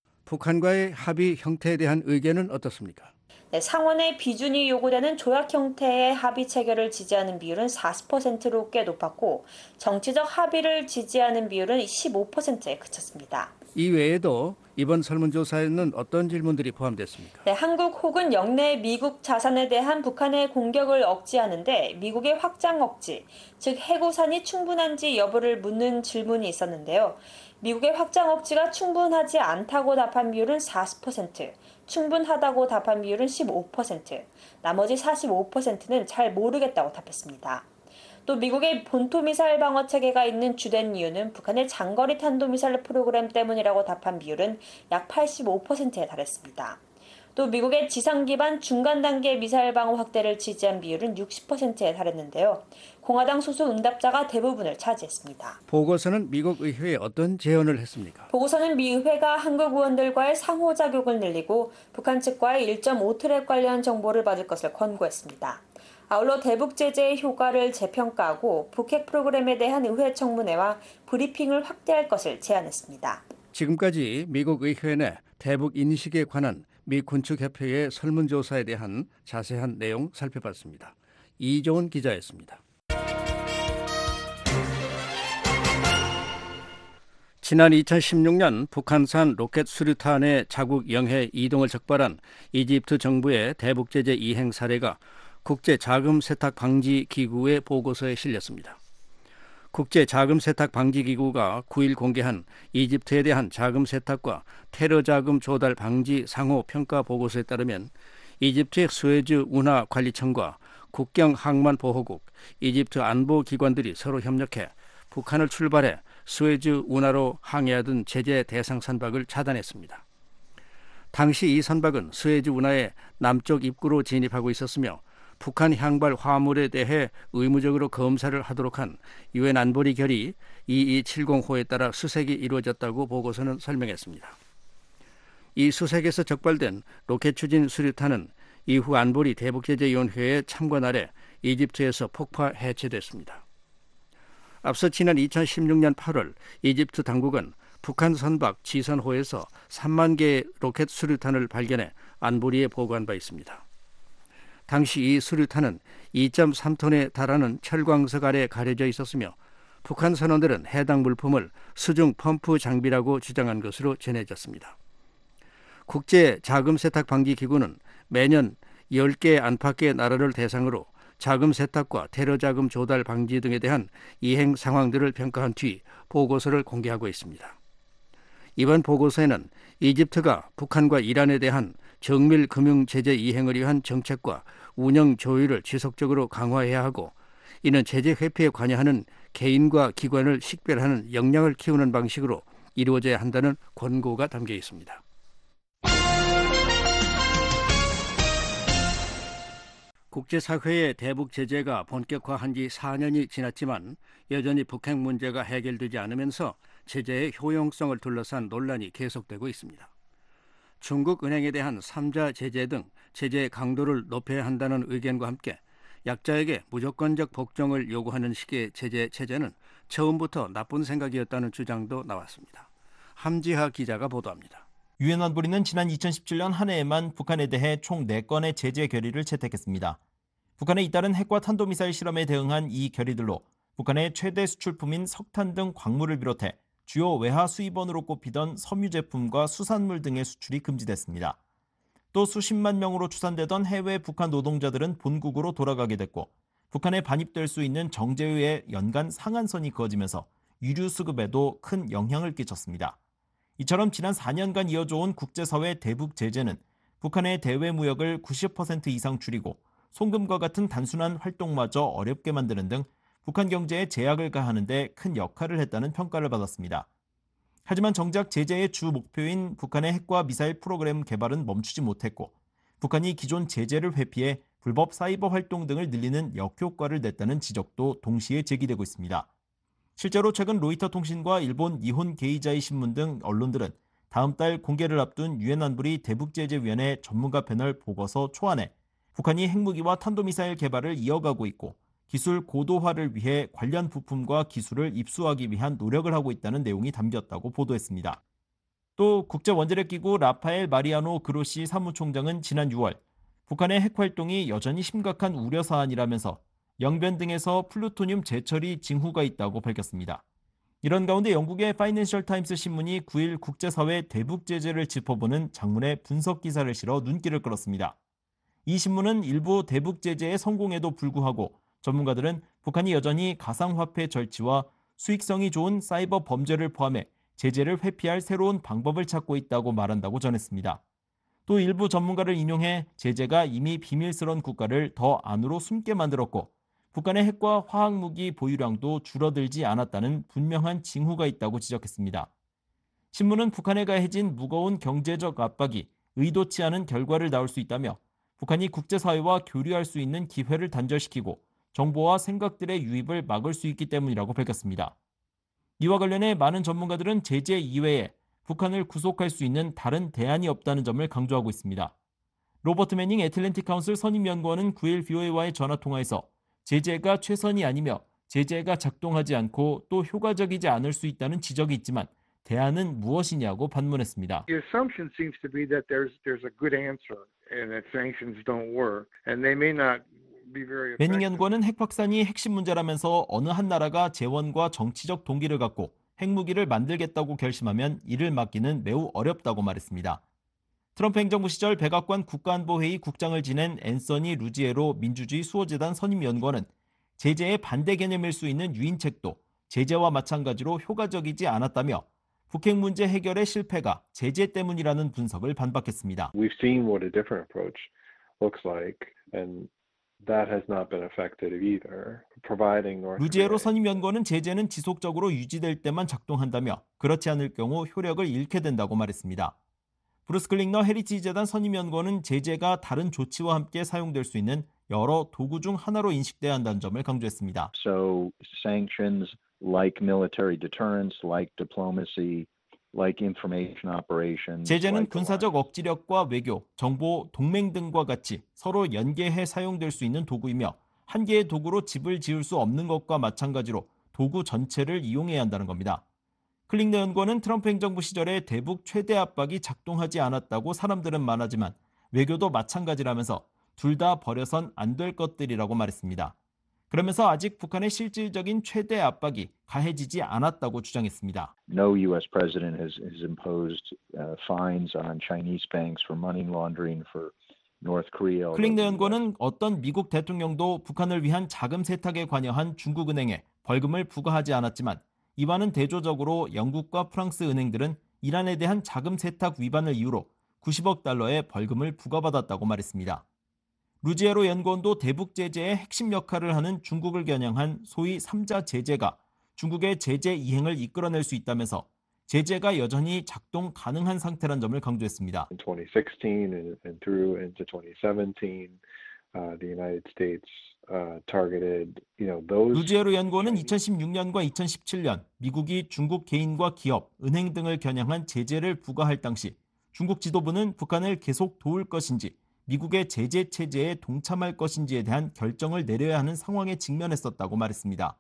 북한과의 합의 형태에 대한 의견은 어떻습니까? 네, 상원의 비준이 요구되는 조약 형태의 합의 체결을 지지하는 비율은 40%로 꽤 높았고 정치적 합의를 지지하는 비율은 15%에 그쳤습니다. 이 외에도 이번 설문조사에는 어떤 질문들이 포함됐습니까? 네, 한국 혹은 영내 미국 자산에 대한 북한의 공격을 억제하는데 미국의 확장 억지, 즉 해고산이 충분한지 여부를 묻는 질문이 있었는데요. 미국의 확장 억지가 충분하지 않다고 답한 비율은 40%, 충분하다고 답한 비율은 15%, 나머지 45%는 잘 모르겠다고 답했습니다. 또 미국의 본토미사일 방어 체계가 있는 주된 이유는 북한의 장거리 탄도미사일 프로그램 때문이라고 답한 비율은 약 85%에 달했습니다. 또 미국의 지상 기반 중간 단계 미사일 방어 확대를 지지한 비율은 60%에 달했는데요. 공화당 소속 응답자가 대부분을 차지했습니다. 보고서는 미국 의회에 어떤 제언을 했습니까? 보고서는 미 의회가 한국 의원들과의 상호작용을 늘리고 북한 측과의 1.5트랙 관련 정보를 받을 것을 권고했습니다. 아울러 대북 제재의 효과를 재평가하고 북핵 프로그램에 대한 의회 청문회와 브리핑을 확대할 것을 제안했습니다. 지금까지 미국 의회 내 대북 인식에 관한 미 군축협회의 설문조사에 대한 자세한 내용 살펴봤습니다. 이종훈 기자였습니다. 지난 2016년 북한산 로켓 수류탄의 자국 영해 이동을 적발한 이집트 정부의 대북 제재 이행 사례가 국제 자금 세탁 방지 기구의 보고서에 실렸습니다. 국제 자금 세탁 방지 기구가 9일 공개한 이집트에 대한 자금 세탁과 테러 자금 조달 방지 상호 평가 보고서에 따르면 이집트의 스웨즈 운하 관리청과 국경 항만 보호국, 이집트 안보 기관들이 서로 협력해 북한을 출발해 스웨즈 운하로 항해하던 제재 대상 선박을 차단했습니다. 당시 이 선박은 스웨즈 운하의 남쪽 입구로 진입하고 있었으며 북한 향발 화물에 대해 의무적으로 검사를 하도록 한 유엔 안보리 결의 2270호에 따라 수색이 이루어졌다고 보고서는 설명했습니다. 이 수색에서 적발된 로켓 추진 수류탄은 이후 안보리 대북제재위원회의 참관 아래 이집트에서 폭파 해체됐습니다. 앞서 지난 2016년 8월 이집트 당국은 북한 선박 지선호에서 3만 개의 로켓 수류탄을 발견해 안보리에 보고한 바 있습니다. 당시 이 수류탄은 2.3톤에 달하는 철광석 아래 가려져 있었으며 북한 선원들은 해당 물품을 수중 펌프 장비라고 주장한 것으로 전해졌습니다. 국제 자금 세탁 방지 기구는 매년 10개 안팎의 나라를 대상으로 자금 세탁과 테러 자금 조달 방지 등에 대한 이행 상황들을 평가한 뒤 보고서를 공개하고 있습니다. 이번 보고서에는 이집트가 북한과 이란에 대한 정밀 금융 제재 이행을 위한 정책과 운영 조율을 지속적으로 강화해야 하고 이는 제재 회피에 관여하는 개인과 기관을 식별하는 역량을 키우는 방식으로 이루어져야 한다는 권고가 담겨 있습니다. 국제사회의 대북 제재가 본격화한 지 4년이 지났지만 여전히 북핵 문제가 해결되지 않으면서 제재의 효용성을 둘러싼 논란이 계속되고 있습니다. 중국 은행에 대한 3자 제재 등 제재의 강도를 높여야 한다는 의견과 함께 약자에게 무조건적 복종을 요구하는 식의 제재 체제는 처음부터 나쁜 생각이었다는 주장도 나왔습니다. 함지하 기자가 보도합니다. 유엔 안보리는 지난 2017년 한 해에만 북한에 대해 총 4건의 제재 결의를 채택했습니다. 북한의 잇따른 핵과 탄도미사일 실험에 대응한 이 결의들로 북한의 최대 수출품인 석탄 등 광물을 비롯해 주요 외화 수입원으로 꼽히던 섬유 제품과 수산물 등의 수출이 금지됐습니다. 또 수십만 명으로 추산되던 해외 북한 노동자들은 본국으로 돌아가게 됐고 북한에 반입될 수 있는 정제유의 연간 상한선이 그어지면서 유류 수급에도 큰 영향을 끼쳤습니다. 이처럼 지난 4년간 이어져온 국제사회 대북 제재는 북한의 대외 무역을 90% 이상 줄이고 송금과 같은 단순한 활동마저 어렵게 만드는 등 북한 경제에 제약을 가하는 데 큰 역할을 했다는 평가를 받았습니다. 하지만 정작 제재의 주 목표인 북한의 핵과 미사일 프로그램 개발은 멈추지 못했고 북한이 기존 제재를 회피해 불법 사이버 활동 등을 늘리는 역효과를 냈다는 지적도 동시에 제기되고 있습니다. 실제로 최근 로이터 통신과 일본 니혼 게이자이 신문 등 언론들은 다음 달 공개를 앞둔 유엔 안보리 대북제재위원회 전문가 패널 보고서 초안에 북한이 핵무기와 탄도미사일 개발을 이어가고 있고 기술 고도화를 위해 관련 부품과 기술을 입수하기 위한 노력을 하고 있다는 내용이 담겼다고 보도했습니다. 또 국제원자력기구 라파엘 마리아노 그로시 사무총장은 지난 6월 북한의 핵활동이 여전히 심각한 우려사안이라면서 영변 등에서 플루토늄 재처리 징후가 있다고 밝혔습니다. 이런 가운데 영국의 파이낸셜 타임스 신문이 9일 국제사회 대북 제재를 짚어보는 장문의 분석 기사를 실어 눈길을 끌었습니다. 이 신문은 일부 대북 제재의 성공에도 불구하고 전문가들은 북한이 여전히 가상화폐 절취와 수익성이 좋은 사이버 범죄를 포함해 제재를 회피할 새로운 방법을 찾고 있다고 말한다고 전했습니다. 또 일부 전문가를 인용해 제재가 이미 비밀스러운 국가를 더 안으로 숨게 만들었고 북한의 핵과 화학무기 보유량도 줄어들지 않았다는 분명한 징후가 있다고 지적했습니다. 신문은 북한에 가해진 무거운 경제적 압박이 의도치 않은 결과를 낳을 수 있다며 북한이 국제사회와 교류할 수 있는 기회를 단절시키고 정보와 생각들의 유입을 막을 수 있기 때문이라고 밝혔습니다. 이와 관련해 많은 전문가들은 제재 이외에 북한을 구속할 수 있는 다른 대안이 없다는 점을 강조하고 있습니다. 로버트 매닝 애틀랜틱 카운슬 선임연구원은 9일 VOA와의 전화통화에서 제재가 최선이 아니며 제재가 작동하지 않고 또 효과적이지 않을 수 있다는 지적이 있지만 대안은 무엇이냐고 반문했습니다. The assumption seems to be that there's a good answer and that sanctions don't work and they may not be very effective. 매닝 연구원은 핵 확산이 핵심 문제라면서 어느 한 나라가 재원과 정치적 동기를 갖고 핵무기를 만들겠다고 결심하면 이를 막기는 매우 어렵다고 말했습니다. 트럼프 행정부 시절 백악관 국가안보회의 국장을 지낸 앤서니 루지에로 민주주의 수호재단 선임연구원은 제재의 반대 개념일 수 있는 유인책도 제재와 마찬가지로 효과적이지 않았다며 북핵 문제 해결의 실패가 제재 때문이라는 분석을 반박했습니다. We've seen what a different approach looks like, and that has not been effective either. Providing North 루지에로 선임연구원은 제재는 지속적으로 유지될 때만 작동한다며 그렇지 않을 경우 효력을 잃게 된다고 말했습니다. 브루스 클링너 헤리티지 재단 선임연구원은 제재가 다른 조치와 함께 사용될 수 있는 여러 도구 중 하나로 인식돼야 한다는 점을 강조했습니다. So sanctions like military deterrence, like diplomacy, like information operations. 제재는 군사적 억지력과 외교, 정보, 동맹 등과 같이 서로 연계해 사용될 수 있는 도구이며 한 개의 도구로 집을 지을 수 없는 것과 마찬가지로 도구 전체를 이용해야 한다는 겁니다. 클링너 연구원은 트럼프 행정부 시절에 대북 최대 압박이 작동하지 않았다고 사람들은 말하지만 외교도 마찬가지라면서 둘 다 버려선 안 될 것들이라고 말했습니다. 그러면서 아직 북한의 실질적인 최대 압박이 가해지지 않았다고 주장했습니다. No U.S. president has imposed fines on Chinese banks for money laundering for North Korea. 클링너 연구원은 어떤 미국 대통령도 북한을 위한 자금 세탁에 관여한 중국은행에 벌금을 부과하지 않았지만 이와는 대조적으로 영국과 프랑스 은행들은 이란에 대한 자금 세탁 위반을 이유로 90억 달러의 벌금을 부과받았다고 말했습니다. 루지에로 연구원도 대북 제재의 핵심 역할을 하는 중국을 겨냥한 소위 3자 제재가 중국의 제재 이행을 이끌어낼 수 있다면서 제재가 여전히 작동 가능한 상태란 점을 강조했습니다. In 2016 and through into 2017, the United States targeted, those. 루지에로 연구원은 2016년과 2017년 미국이 중국 개인과 기업, 은행 등을 겨냥한 제재를 부과할 당시 중국 지도부는 북한을 계속 도울 것인지 미국의 제재 체제에 동참할 것인지에 대한 결정을 내려야 하는 상황에 직면했었다고 말했습니다.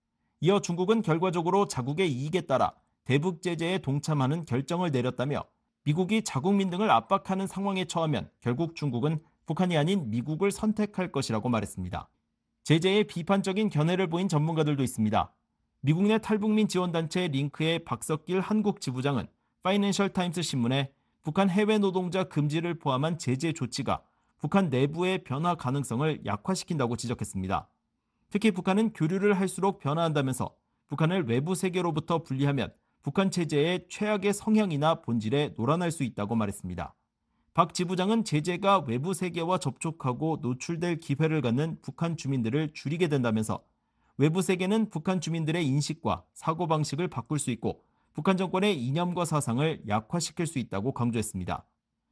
이어 중국은 결과적으로 자국의 이익에 따라 대북 제재에 동참하는 결정을 내렸다며 미국이 자국민 등을 압박하는 상황에 처하면 결국 중국은 북한이 아닌 미국을 선택할 것이라고 말했습니다. 제재에 비판적인 견해를 보인 전문가들도 있습니다. 미국 내 탈북민 지원단체 링크의 박석길 한국 지부장은 파이낸셜 타임스 신문에 북한 해외 노동자 금지를 포함한 제재 조치가 북한 내부의 변화 가능성을 약화시킨다고 지적했습니다. 특히 북한은 교류를 할수록 변화한다면서 북한을 외부 세계로부터 분리하면 북한 체제의 최악의 성향이나 본질에 놀아날 수 있다고 말했습니다. 박 지부장은 제재가 외부 세계와 접촉하고 노출될 기회를 갖는 북한 주민들을 줄이게 된다면서 외부 세계는 북한 주민들의 인식과 사고방식을 바꿀 수 있고 북한 정권의 이념과 사상을 약화시킬 수 있다고 강조했습니다.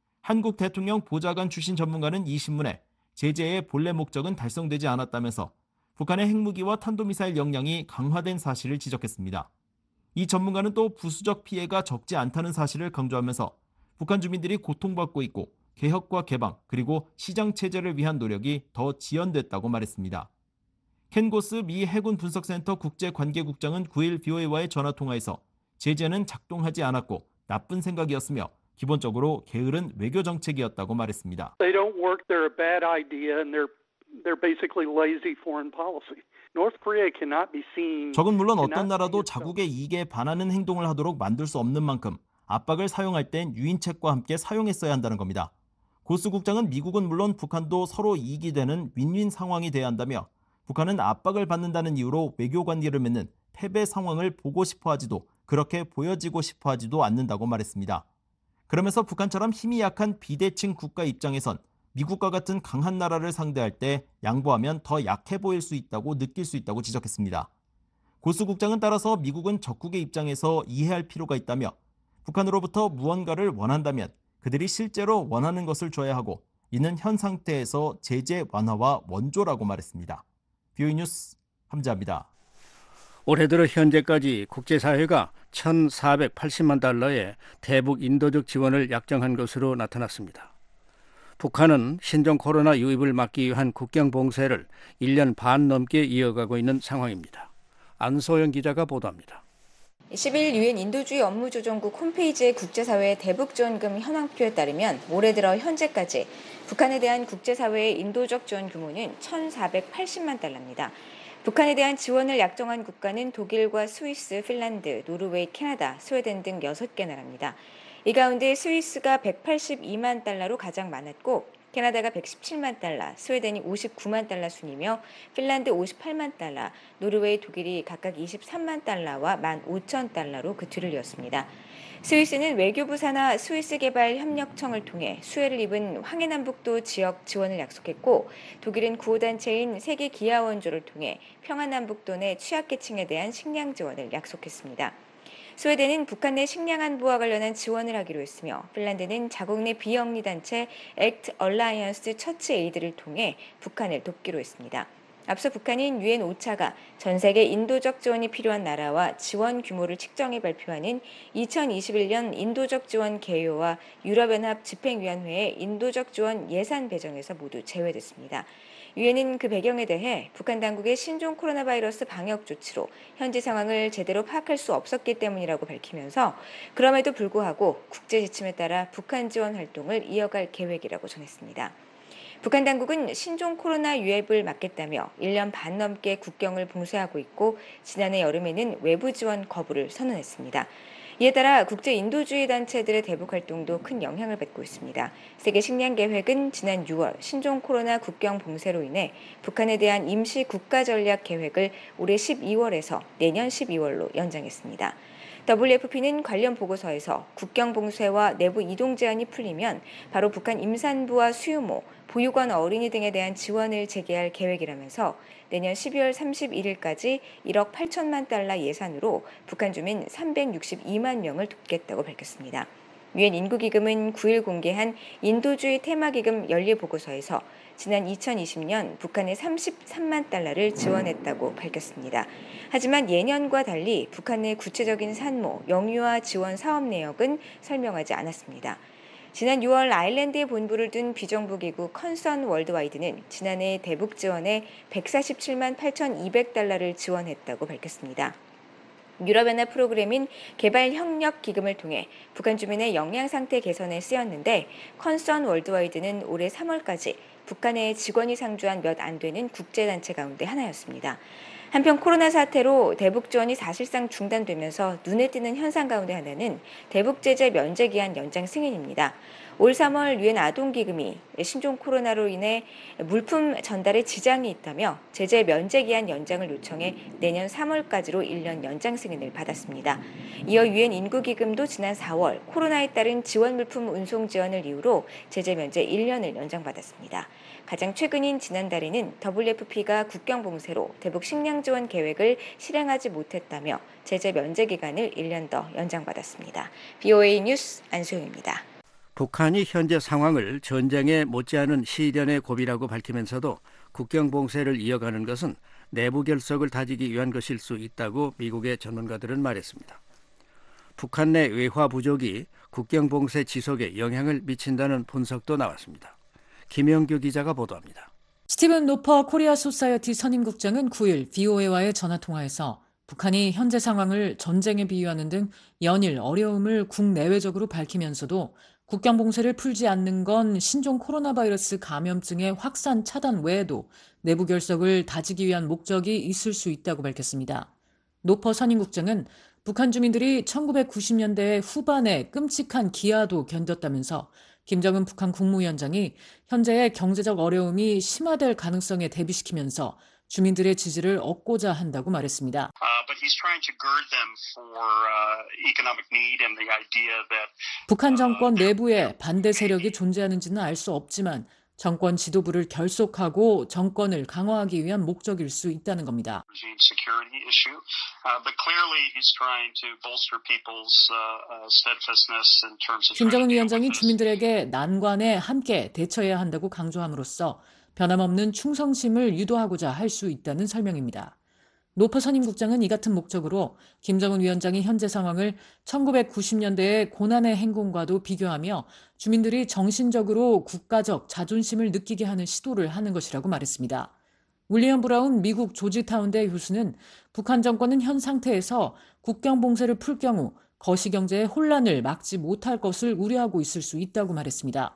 한국 대통령 보좌관 출신 전문가는 이 신문에 제재의 본래 목적은 달성되지 않았다면서 북한의 핵무기와 탄도미사일 역량이 강화된 사실을 지적했습니다. 이 전문가는 또 부수적 피해가 적지 않다는 사실을 강조하면서 북한 주민들이 고통받고 있고 개혁과 개방 그리고 시장체제를 위한 노력이 더 지연됐다고 말했습니다. 켄 고스 미 해군 분석센터 국제관계국장은 9일 VOA와의 전화통화에서 제재는 작동하지 않았고 나쁜 생각이었으며 기본적으로 게으른 외교 정책이었다고 말했습니다. They don't work. They're a bad idea, and they're basically lazy foreign policy. North Korea cannot be seen. 적은 물론 어떤 나라도 자국의 이익에 반하는 행동을 하도록 만들 수 없는 만큼 압박을 사용할 땐 유인책과 함께 사용했어야 한다는 겁니다. 고스 국장은 미국은 물론 북한도 서로 이익이 되는 윈윈 상황이 돼야 한다며 북한은 압박을 받는다는 이유로 외교 관계를 맺는 패배 상황을 보고 싶어 하지도 그렇게 보여지고 싶어 하지도 않는다고 말했습니다. 그러면서 북한처럼 힘이 약한 비대칭 국가 입장에선 미국과 같은 강한 나라를 상대할 때 양보하면 더 약해 보일 수 있다고 느낄 수 있다고 지적했습니다. 고스 국장은 따라서 미국은 적국의 입장에서 이해할 필요가 있다며 북한으로부터 무언가를 원한다면 그들이 실제로 원하는 것을 줘야 하고 이는 현 상태에서 제재 완화와 원조라고 말했습니다. VOA 뉴스 함재합니다. 올해 들어 현재까지 국제사회가 1,480만 달러의 대북 인도적 지원을 약정한 것으로 나타났습니다. 북한은 신종 코로나 유입을 막기 위한 국경 봉쇄를 1년 반 넘게 이어가고 있는 상황입니다. 안소영 기자가 보도합니다. 10일 유엔 인도주의 업무조정국 홈페이지의 국제사회의 대북지원금 현황표에 따르면 올해 들어 현재까지 북한에 대한 국제사회의 인도적 지원 규모는 1,480만 달러입니다. 북한에 대한 지원을 약정한 국가는 독일과 스위스, 핀란드, 노르웨이, 캐나다, 스웨덴 등 6개 나라입니다. 이 가운데 스위스가 182만 달러로 가장 많았고 캐나다가 117만 달러, 스웨덴이 59만 달러 순이며 핀란드 58만 달러, 노르웨이, 독일이 각각 23만 달러와 15,000달러로 그 뒤를 이었습니다. 스위스는 외교부 산하 스위스개발협력청을 통해 수혜를 입은 황해남북도 지역 지원을 약속했고 독일은 구호단체인 세계기아원조를 통해 평안남북도 내 취약계층에 대한 식량 지원을 약속했습니다. 스웨덴은 북한 내 식량 안보와 관련한 지원을 하기로 했으며 핀란드는 자국 내 비영리 단체 액트 얼라이언스 처치 에이드를 통해 북한을 돕기로 했습니다. 앞서 북한인 유엔 오차가 전 세계 인도적 지원이 필요한 나라와 지원 규모를 측정해 발표하는 2021년 인도적 지원 개요와 유럽연합 집행위원회의 인도적 지원 예산 배정에서 모두 제외됐습니다. 유엔은 그 배경에 대해 북한 당국의 신종 코로나 바이러스 방역 조치로 현지 상황을 제대로 파악할 수 없었기 때문이라고 밝히면서 그럼에도 불구하고 국제 지침에 따라 북한 지원 활동을 이어갈 계획이라고 전했습니다. 북한 당국은 신종 코로나 유입을 막겠다며 1년 반 넘게 국경을 봉쇄하고 있고 지난해 여름에는 외부 지원 거부를 선언했습니다. 이에 따라 국제 인도주의 단체들의 대북 활동도 큰 영향을 받고 있습니다. 세계 식량 계획은 지난 6월 신종 코로나 국경 봉쇄로 인해 북한에 대한 임시 국가 전략 계획을 올해 12월에서 내년 12월로 연장했습니다. WFP는 관련 보고서에서 국경 봉쇄와 내부 이동 제한이 풀리면 바로 북한 임산부와 수유모, 보육원 어린이 등에 대한 지원을 재개할 계획이라면서 내년 12월 31일까지 1억 8천만 달러 예산으로 북한 주민 362만 명을 돕겠다고 밝혔습니다. 유엔 인구기금은 9일 공개한 인도주의 테마기금 연례보고서에서 지난 2020년 북한에 33만 달러를 지원했다고 밝혔습니다. 하지만 예년과 달리 북한 내 구체적인 산모, 영유아 지원 사업 내역은 설명하지 않았습니다. 지난 6월 아일랜드에 본부를 둔 비정부 기구 컨선 월드와이드는 지난해 대북 지원에 147만 8,200달러를 지원했다고 밝혔습니다. 유럽연합 프로그램인 개발협력기금을 통해 북한 주민의 영양 상태 개선에 쓰였는데 컨선 월드와이드는 올해 3월까지 북한에 직원이 상주한 몇 안 되는 국제단체 가운데 하나였습니다. 한편 코로나 사태로 대북 지원이 사실상 중단되면서 눈에 띄는 현상 가운데 하나는 대북 제재 면제 기한 연장 승인입니다. 올 3월 유엔 아동기금이 신종 코로나로 인해 물품 전달에 지장이 있다며 제재 면제 기한 연장을 요청해 내년 3월까지로 1년 연장 승인을 받았습니다. 이어 유엔 인구기금도 지난 4월 코로나에 따른 지원 물품 운송 지연을 이유로 제재 면제 1년을 연장받았습니다. 가장 최근인 지난달에는 WFP가 국경 봉쇄로 대북 식량 지원 계획을 실행하지 못했다며 제재 면제 기간을 1년 더 연장받았습니다. BOA 뉴스 안소영입니다. 북한이 현재 상황을 전쟁에 못지않은 시련의 고비라고 밝히면서도 국경 봉쇄를 이어가는 것은 내부 결속을 다지기 위한 것일 수 있다고 미국의 전문가들은 말했습니다. 북한 내 외화 부족이 국경 봉쇄 지속에 영향을 미친다는 분석도 나왔습니다. 김영규 기자가 보도합니다. 스티븐 노퍼 코리아 소사이어티 선임국장은 9일 BOA와의 전화통화에서 북한이 현재 상황을 전쟁에 비유하는 등 연일 어려움을 국내외적으로 밝히면서도 국경 봉쇄를 풀지 않는 건 신종 코로나 바이러스 감염증의 확산 차단 외에도 내부 결속을 다지기 위한 목적이 있을 수 있다고 밝혔습니다. 노퍼 선임국장은 북한 주민들이 1990년대 후반에 끔찍한 기아도 견뎠다면서 김정은 북한 국무위원장이 현재의 경제적 어려움이 심화될 가능성에 대비시키면서 주민들의 지지를 얻고자 한다고 말했습니다. 북한 정권 내부에 반대 세력이 존재하는지는 알 수 없지만 정권 지도부를 결속하고 정권을 강화하기 위한 목적일 수 있다는 겁니다. 김정은 위원장이 주민들에게 난관에 함께 대처해야 한다고 강조함으로써 변함없는 충성심을 유도하고자 할 수 있다는 설명입니다. 노퍼 선임국장은 이 같은 목적으로 김정은 위원장이 현재 상황을 1990년대의 고난의 행군과도 비교하며 주민들이 정신적으로 국가적 자존심을 느끼게 하는 시도를 하는 것이라고 말했습니다. 윌리엄 브라운 미국 조지타운대 교수는 북한 정권은 현 상태에서 국경 봉쇄를 풀 경우 거시경제의 혼란을 막지 못할 것을 우려하고 있을 수 있다고 말했습니다.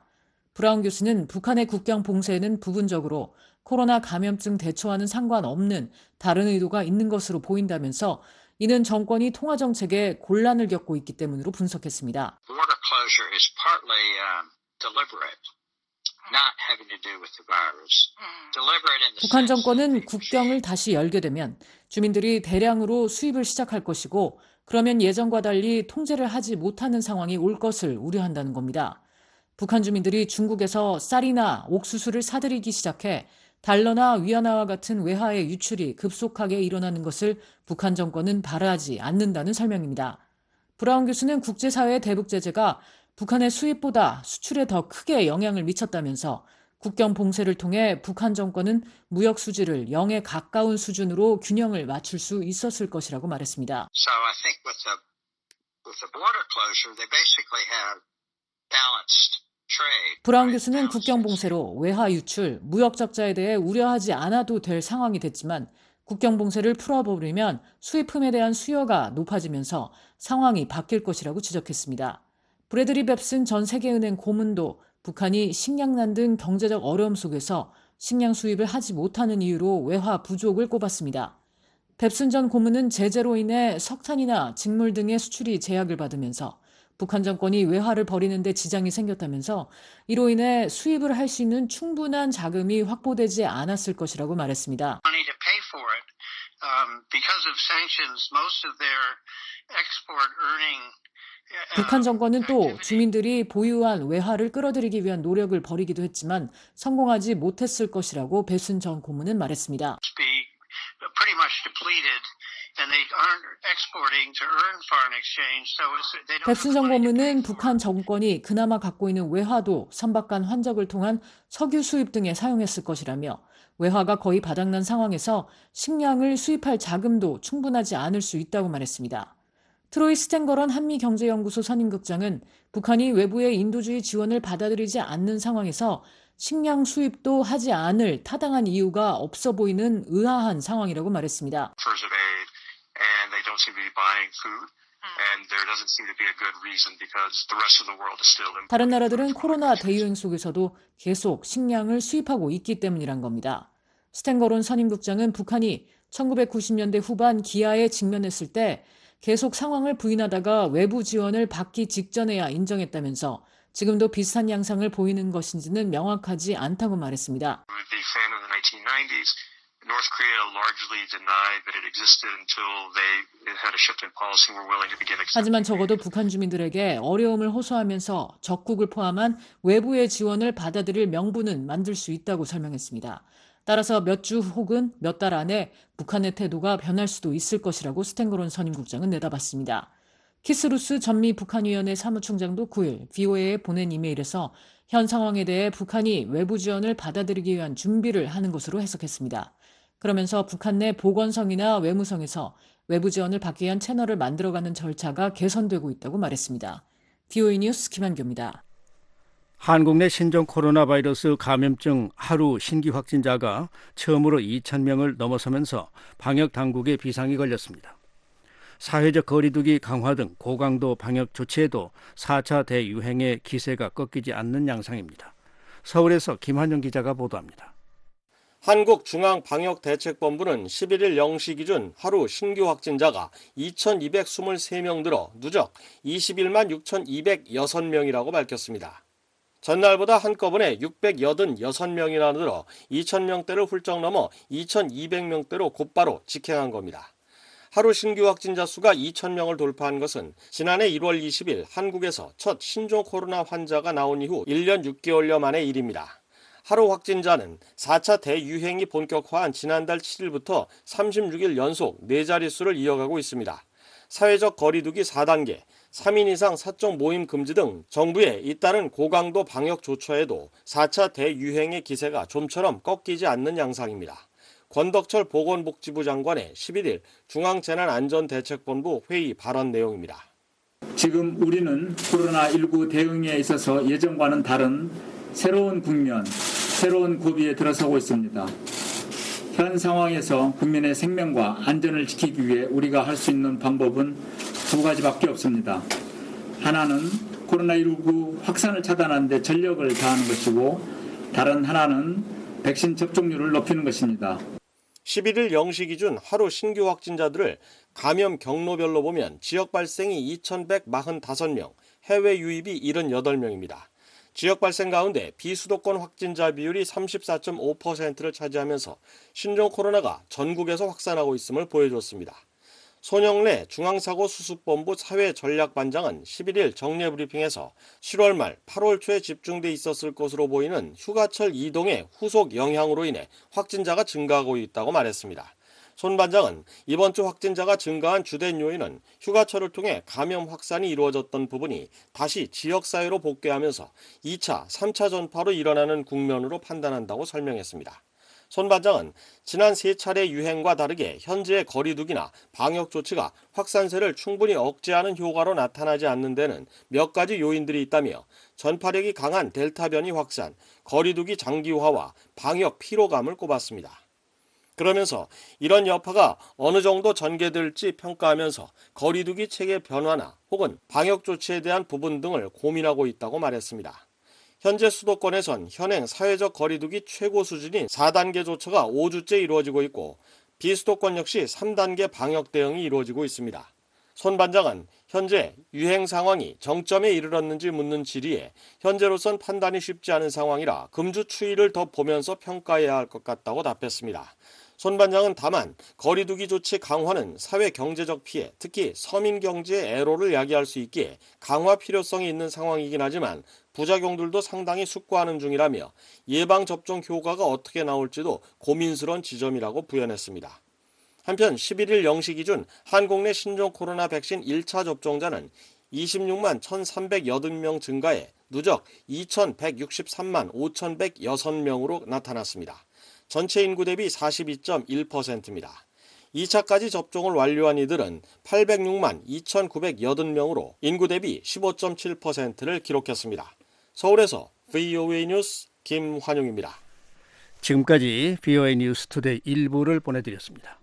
브라운 교수는 북한의 국경 봉쇄에는 부분적으로 코로나 감염증 대처와는 상관없는 다른 의도가 있는 것으로 보인다면서 이는 정권이 통화 정책에 곤란을 겪고 있기 때문으로 분석했습니다. Border closure is partly deliberate, not having to do with the virus. Deliberate in the 북한 정권은 국경을 다시 열게 되면 주민들이 대량으로 수입을 시작할 것이고 그러면 예전과 달리 통제를 하지 못하는 상황이 올 것을 우려한다는 겁니다. 북한 주민들이 중국에서 쌀이나 옥수수를 사들이기 시작해 달러나 위안화와 같은 외화의 유출이 급속하게 일어나는 것을 북한 정권은 바라지 않는다는 설명입니다. 브라운 교수는 국제사회의 대북 제재가 북한의 수입보다 수출에 더 크게 영향을 미쳤다면서 국경 봉쇄를 통해 북한 정권은 무역 수지를 0에 가까운 수준으로 균형을 맞출 수 있었을 것이라고 말했습니다. So I think with the border closure, they basically have balanced trade. 브라운 교수는 국경 봉쇄로 외화 유출, 무역 적자에 대해 우려하지 않아도 될 상황이 됐지만 국경 봉쇄를 풀어버리면 수입품에 대한 수요가 높아지면서 상황이 바뀔 것이라고 지적했습니다. 브래드리 뱁슨 전 세계은행 고문도 북한이 식량난 등 경제적 어려움 속에서 식량 수입을 하지 못하는 이유로 외화 부족을 꼽았습니다. 뱁슨 전 고문은 제재로 인해 석탄이나 직물 등의 수출이 제약을 받으면서 북한 정권이 외화를 버리는 데 지장이 생겼다면서 이로 인해 수입을 할 수 있는 충분한 자금이 확보되지 않았을 것이라고 말했습니다. Money to pay for it because of sanctions. Most of their export earning. 북한 정권은 또 주민들이 보유한 외화를 끌어들이기 위한 노력을 벌이기도 했지만 성공하지 못했을 것이라고 뱁슨 전 고문은 말했습니다. 뱁슨 전 고문은 북한 정권이 그나마 갖고 있는 외화도 선박간 환적을 통한 석유 수입 등에 사용했을 것이라며 외화가 거의 바닥난 상황에서 식량을 수입할 자금도 충분하지 않을 수 있다고 말했습니다. 트로이 스탠거런 한미경제연구소 선임국장은 북한이 외부의 인도주의 지원을 받아들이지 않는 상황에서 식량 수입도 하지 않을 타당한 이유가 없어 보이는 의아한 상황이라고 말했습니다. 다른 나라들은 코로나 대유행 속에서도 계속 식량을 수입하고 있기 때문이란 겁니다. 스탠거론 선임국장은 북한이 1990년대 후반 기아에 직면했을 때 계속 상황을 부인하다가 외부 지원을 받기 직전에야 인정했다면서 지금도 비슷한 양상을 보이는 것인지는 명확하지 않다고 말했습니다. 하지만 적어도 북한 주민들에게 어려움을 호소하면서 적국을 포함한 외부의 지원을 받아들일 명분은 만들 수 있다고 설명했습니다. 따라서 몇 주 혹은 몇 달 안에 북한의 태도가 변할 수도 있을 것이라고 스탠거론 선임국장은 내다봤습니다. 키스루스 전미 북한위원회 사무총장도 9일 VOA에 보낸 이메일에서 현 상황에 대해 북한이 외부 지원을 받아들이기 위한 준비를 하는 것으로 해석했습니다. 그러면서 북한 내 보건성이나 외무성에서 외부 지원을 받기 위한 채널을 만들어가는 절차가 개선되고 있다고 말했습니다. VOA 뉴스 김한교입니다. 한국 내 신종 코로나 바이러스 감염증 하루 신규 확진자가 처음으로 2,000명을 넘어서면서 방역 당국에 비상이 걸렸습니다. 사회적 거리두기 강화 등 고강도 방역 조치에도 4차 대유행의 기세가 꺾이지 않는 양상입니다. 서울에서 김한영 기자가 보도합니다. 한국중앙방역대책본부는 11일 0시 기준 하루 신규 확진자가 2,223명 늘어 누적 21만 6,206명이라고 밝혔습니다. 전날보다 한꺼번에 686명이나 늘어 2,000명대를 훌쩍 넘어 2,200명대로 곧바로 직행한 겁니다. 하루 신규 확진자 수가 2,000명을 돌파한 것은 지난해 1월 20일 한국에서 첫 신종 코로나 환자가 나온 이후 1년 6개월여 만의 일입니다. 하루 확진자는 4차 대유행이 본격화한 지난달 7일부터 36일 연속 4자릿수를 이어가고 있습니다. 사회적 거리두기 4단계, 3인 이상 사적 모임 금지 등 정부의 잇따른 고강도 방역 조처에도 4차 대유행의 기세가 좀처럼 꺾이지 않는 양상입니다. 권덕철 보건복지부 장관의 11일 중앙재난안전대책본부 회의 발언 내용입니다. 지금 우리는 코로나19 대응에 있어서 예전과는 다른 새로운 국면, 새로운 고비에 들어서고 있습니다. 현 상황에서 국민의 생명과 안전을 지키기 위해 우리가 할 수 있는 방법은 두 가지밖에 없습니다. 하나는 코로나19 확산을 차단하는 데 전력을 다하는 것이고 다른 하나는 백신 접종률을 높이는 것입니다. 11일 0시 기준 하루 신규 확진자들을 감염 경로별로 보면 지역 발생이 2,145명, 해외 유입이 78명입니다. 지역 발생 가운데 비수도권 확진자 비율이 34.5%를 차지하면서 신종 코로나가 전국에서 확산하고 있음을 보여줬습니다. 손영래 중앙사고수습본부 사회전략반장은 11일 정례 브리핑에서 7월 말 8월 초에 집중돼 있었을 것으로 보이는 휴가철 이동의 후속 영향으로 인해 확진자가 증가하고 있다고 말했습니다. 손 반장은 이번 주 확진자가 증가한 주된 요인은 휴가철을 통해 감염 확산이 이루어졌던 부분이 다시 지역사회로 복귀하면서 2차, 3차 전파로 일어나는 국면으로 판단한다고 설명했습니다. 손 반장은 지난 3차례 유행과 다르게 현재의 거리두기나 방역 조치가 확산세를 충분히 억제하는 효과로 나타나지 않는 데는 몇 가지 요인들이 있다며 전파력이 강한 델타 변이 확산, 거리두기 장기화와 방역 피로감을 꼽았습니다. 그러면서 이런 여파가 어느 정도 전개될지 평가하면서 거리두기 체계 변화나 혹은 방역 조치에 대한 부분 등을 고민하고 있다고 말했습니다. 현재 수도권에선 현행 사회적 거리두기 최고 수준인 4단계 조처가 5주째 이루어지고 있고 비수도권 역시 3단계 방역 대응이 이루어지고 있습니다. 손 반장은 현재 유행 상황이 정점에 이르렀는지 묻는 질의에 현재로선 판단이 쉽지 않은 상황이라 금주 추이를 더 보면서 평가해야 할 것 같다고 답했습니다. 손 반장은 다만 거리두기 조치 강화는 사회 경제적 피해, 특히 서민 경제의 애로를 야기할 수 있기에 강화 필요성이 있는 상황이긴 하지만 부작용들도 상당히 숙고하는 중이라며 예방접종 효과가 어떻게 나올지도 고민스러운 지점이라고 부연했습니다. 한편 11일 0시 기준 한국 내 신종 코로나 백신 1차 접종자는 26만 1,380명 증가해 누적 2,163만 5,106명으로 나타났습니다. 전체 인구 대비 42.1%입니다. 2차까지 접종을 완료한 이들은 806만 2,980명으로 인구 대비 15.7%를 기록했습니다. 서울에서 VOA 뉴스 김환용입니다. 지금까지 VOA 뉴스 투데이 1부를 보내드렸습니다.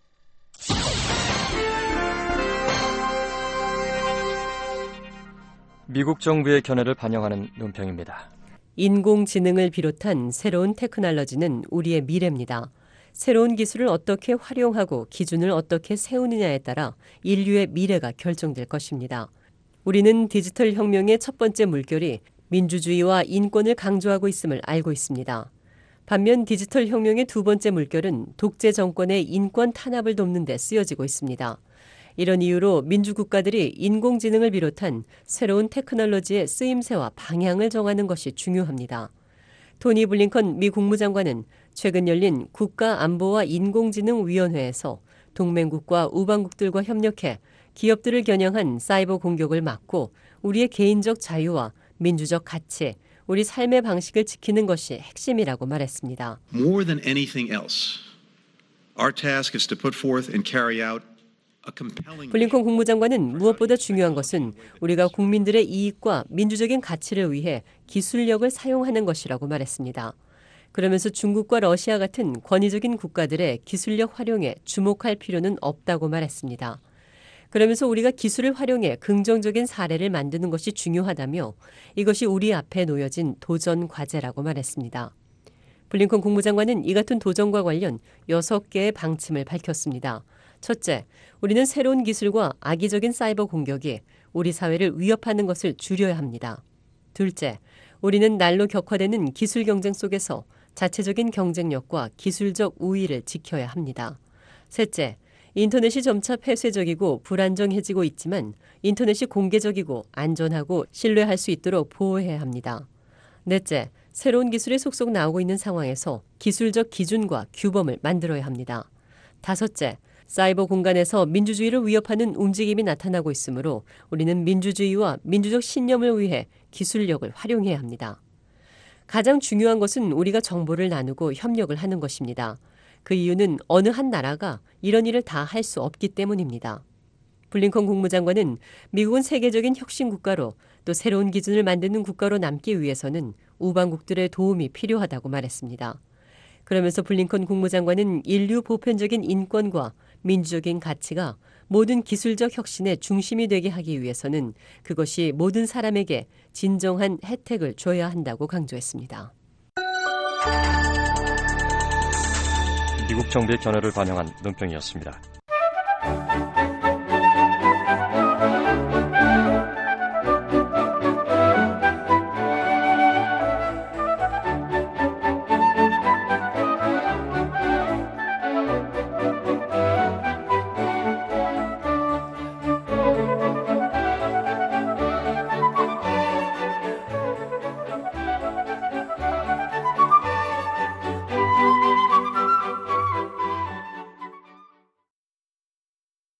미국 정부의 견해를 반영하는 논평입니다. 인공지능을 비롯한 새로운 테크놀로지는 우리의 미래입니다. 새로운 기술을 어떻게 활용하고 기준을 어떻게 세우느냐에 따라 인류의 미래가 결정될 것입니다. 우리는 디지털 혁명의 첫 번째 물결이 민주주의와 인권을 강조하고 있음을 알고 있습니다. 반면 디지털 혁명의 두 번째 물결은 독재 정권의 인권 탄압을 돕는 데 쓰여지고 있습니다. 이런 이유로 민주국가들이 인공지능을 비롯한 새로운 테크놀로지의 쓰임새와 방향을 정하는 것이 중요합니다. 토니 블링컨 미 국무장관은 최근 열린 국가안보와 인공지능위원회에서 동맹국과 우방국들과 협력해 기업들을 겨냥한 사이버 공격을 막고 우리의 개인적 자유와 민주적 가치, 우리 삶의 방식을 지키는 것이 핵심이라고 말했습니다. More than anything else, our task is to put forth and carry out 블링컨 국무장관은 무엇보다 중요한 것은 우리가 국민들의 이익과 민주적인 가치를 위해 기술력을 사용하는 것이라고 말했습니다. 그러면서 중국과 러시아 같은 권위적인 국가들의 기술력 활용에 주목할 필요는 없다고 말했습니다. 그러면서 우리가 기술을 활용해 긍정적인 사례를 만드는 것이 중요하다며 이것이 우리 앞에 놓여진 도전 과제라고 말했습니다. 블링컨 국무장관은 이 같은 도전과 관련 6개의 방침을 밝혔습니다. 첫째, 우리는 새로운 기술과 악의적인 사이버 공격이 우리 사회를 위협하는 것을 줄여야 합니다. 둘째, 우리는 날로 격화되는 기술 경쟁 속에서 자체적인 경쟁력과 기술적 우위를 지켜야 합니다. 셋째, 인터넷이 점차 폐쇄적이고 불안정해지고 있지만 인터넷이 공개적이고 안전하고 신뢰할 수 있도록 보호해야 합니다. 넷째, 새로운 기술이 속속 나오고 있는 상황에서 기술적 기준과 규범을 만들어야 합니다. 다섯째, 사이버 공간에서 민주주의를 위협하는 움직임이 나타나고 있으므로 우리는 민주주의와 민주적 신념을 위해 기술력을 활용해야 합니다. 가장 중요한 것은 우리가 정보를 나누고 협력을 하는 것입니다. 그 이유는 어느 한 나라가 이런 일을 다 할 수 없기 때문입니다. 블링컨 국무장관은 미국은 세계적인 혁신 국가로 또 새로운 기준을 만드는 국가로 남기 위해서는 우방국들의 도움이 필요하다고 말했습니다. 그러면서 블링컨 국무장관은 인류 보편적인 인권과 민주적인 가치가 모든 기술적 혁신의 중심이 되게 하기 위해서는 그것이 모든 사람에게 진정한 혜택을 줘야 한다고 강조했습니다. 미국 정부의 견해를 반영한 논평이었습니다.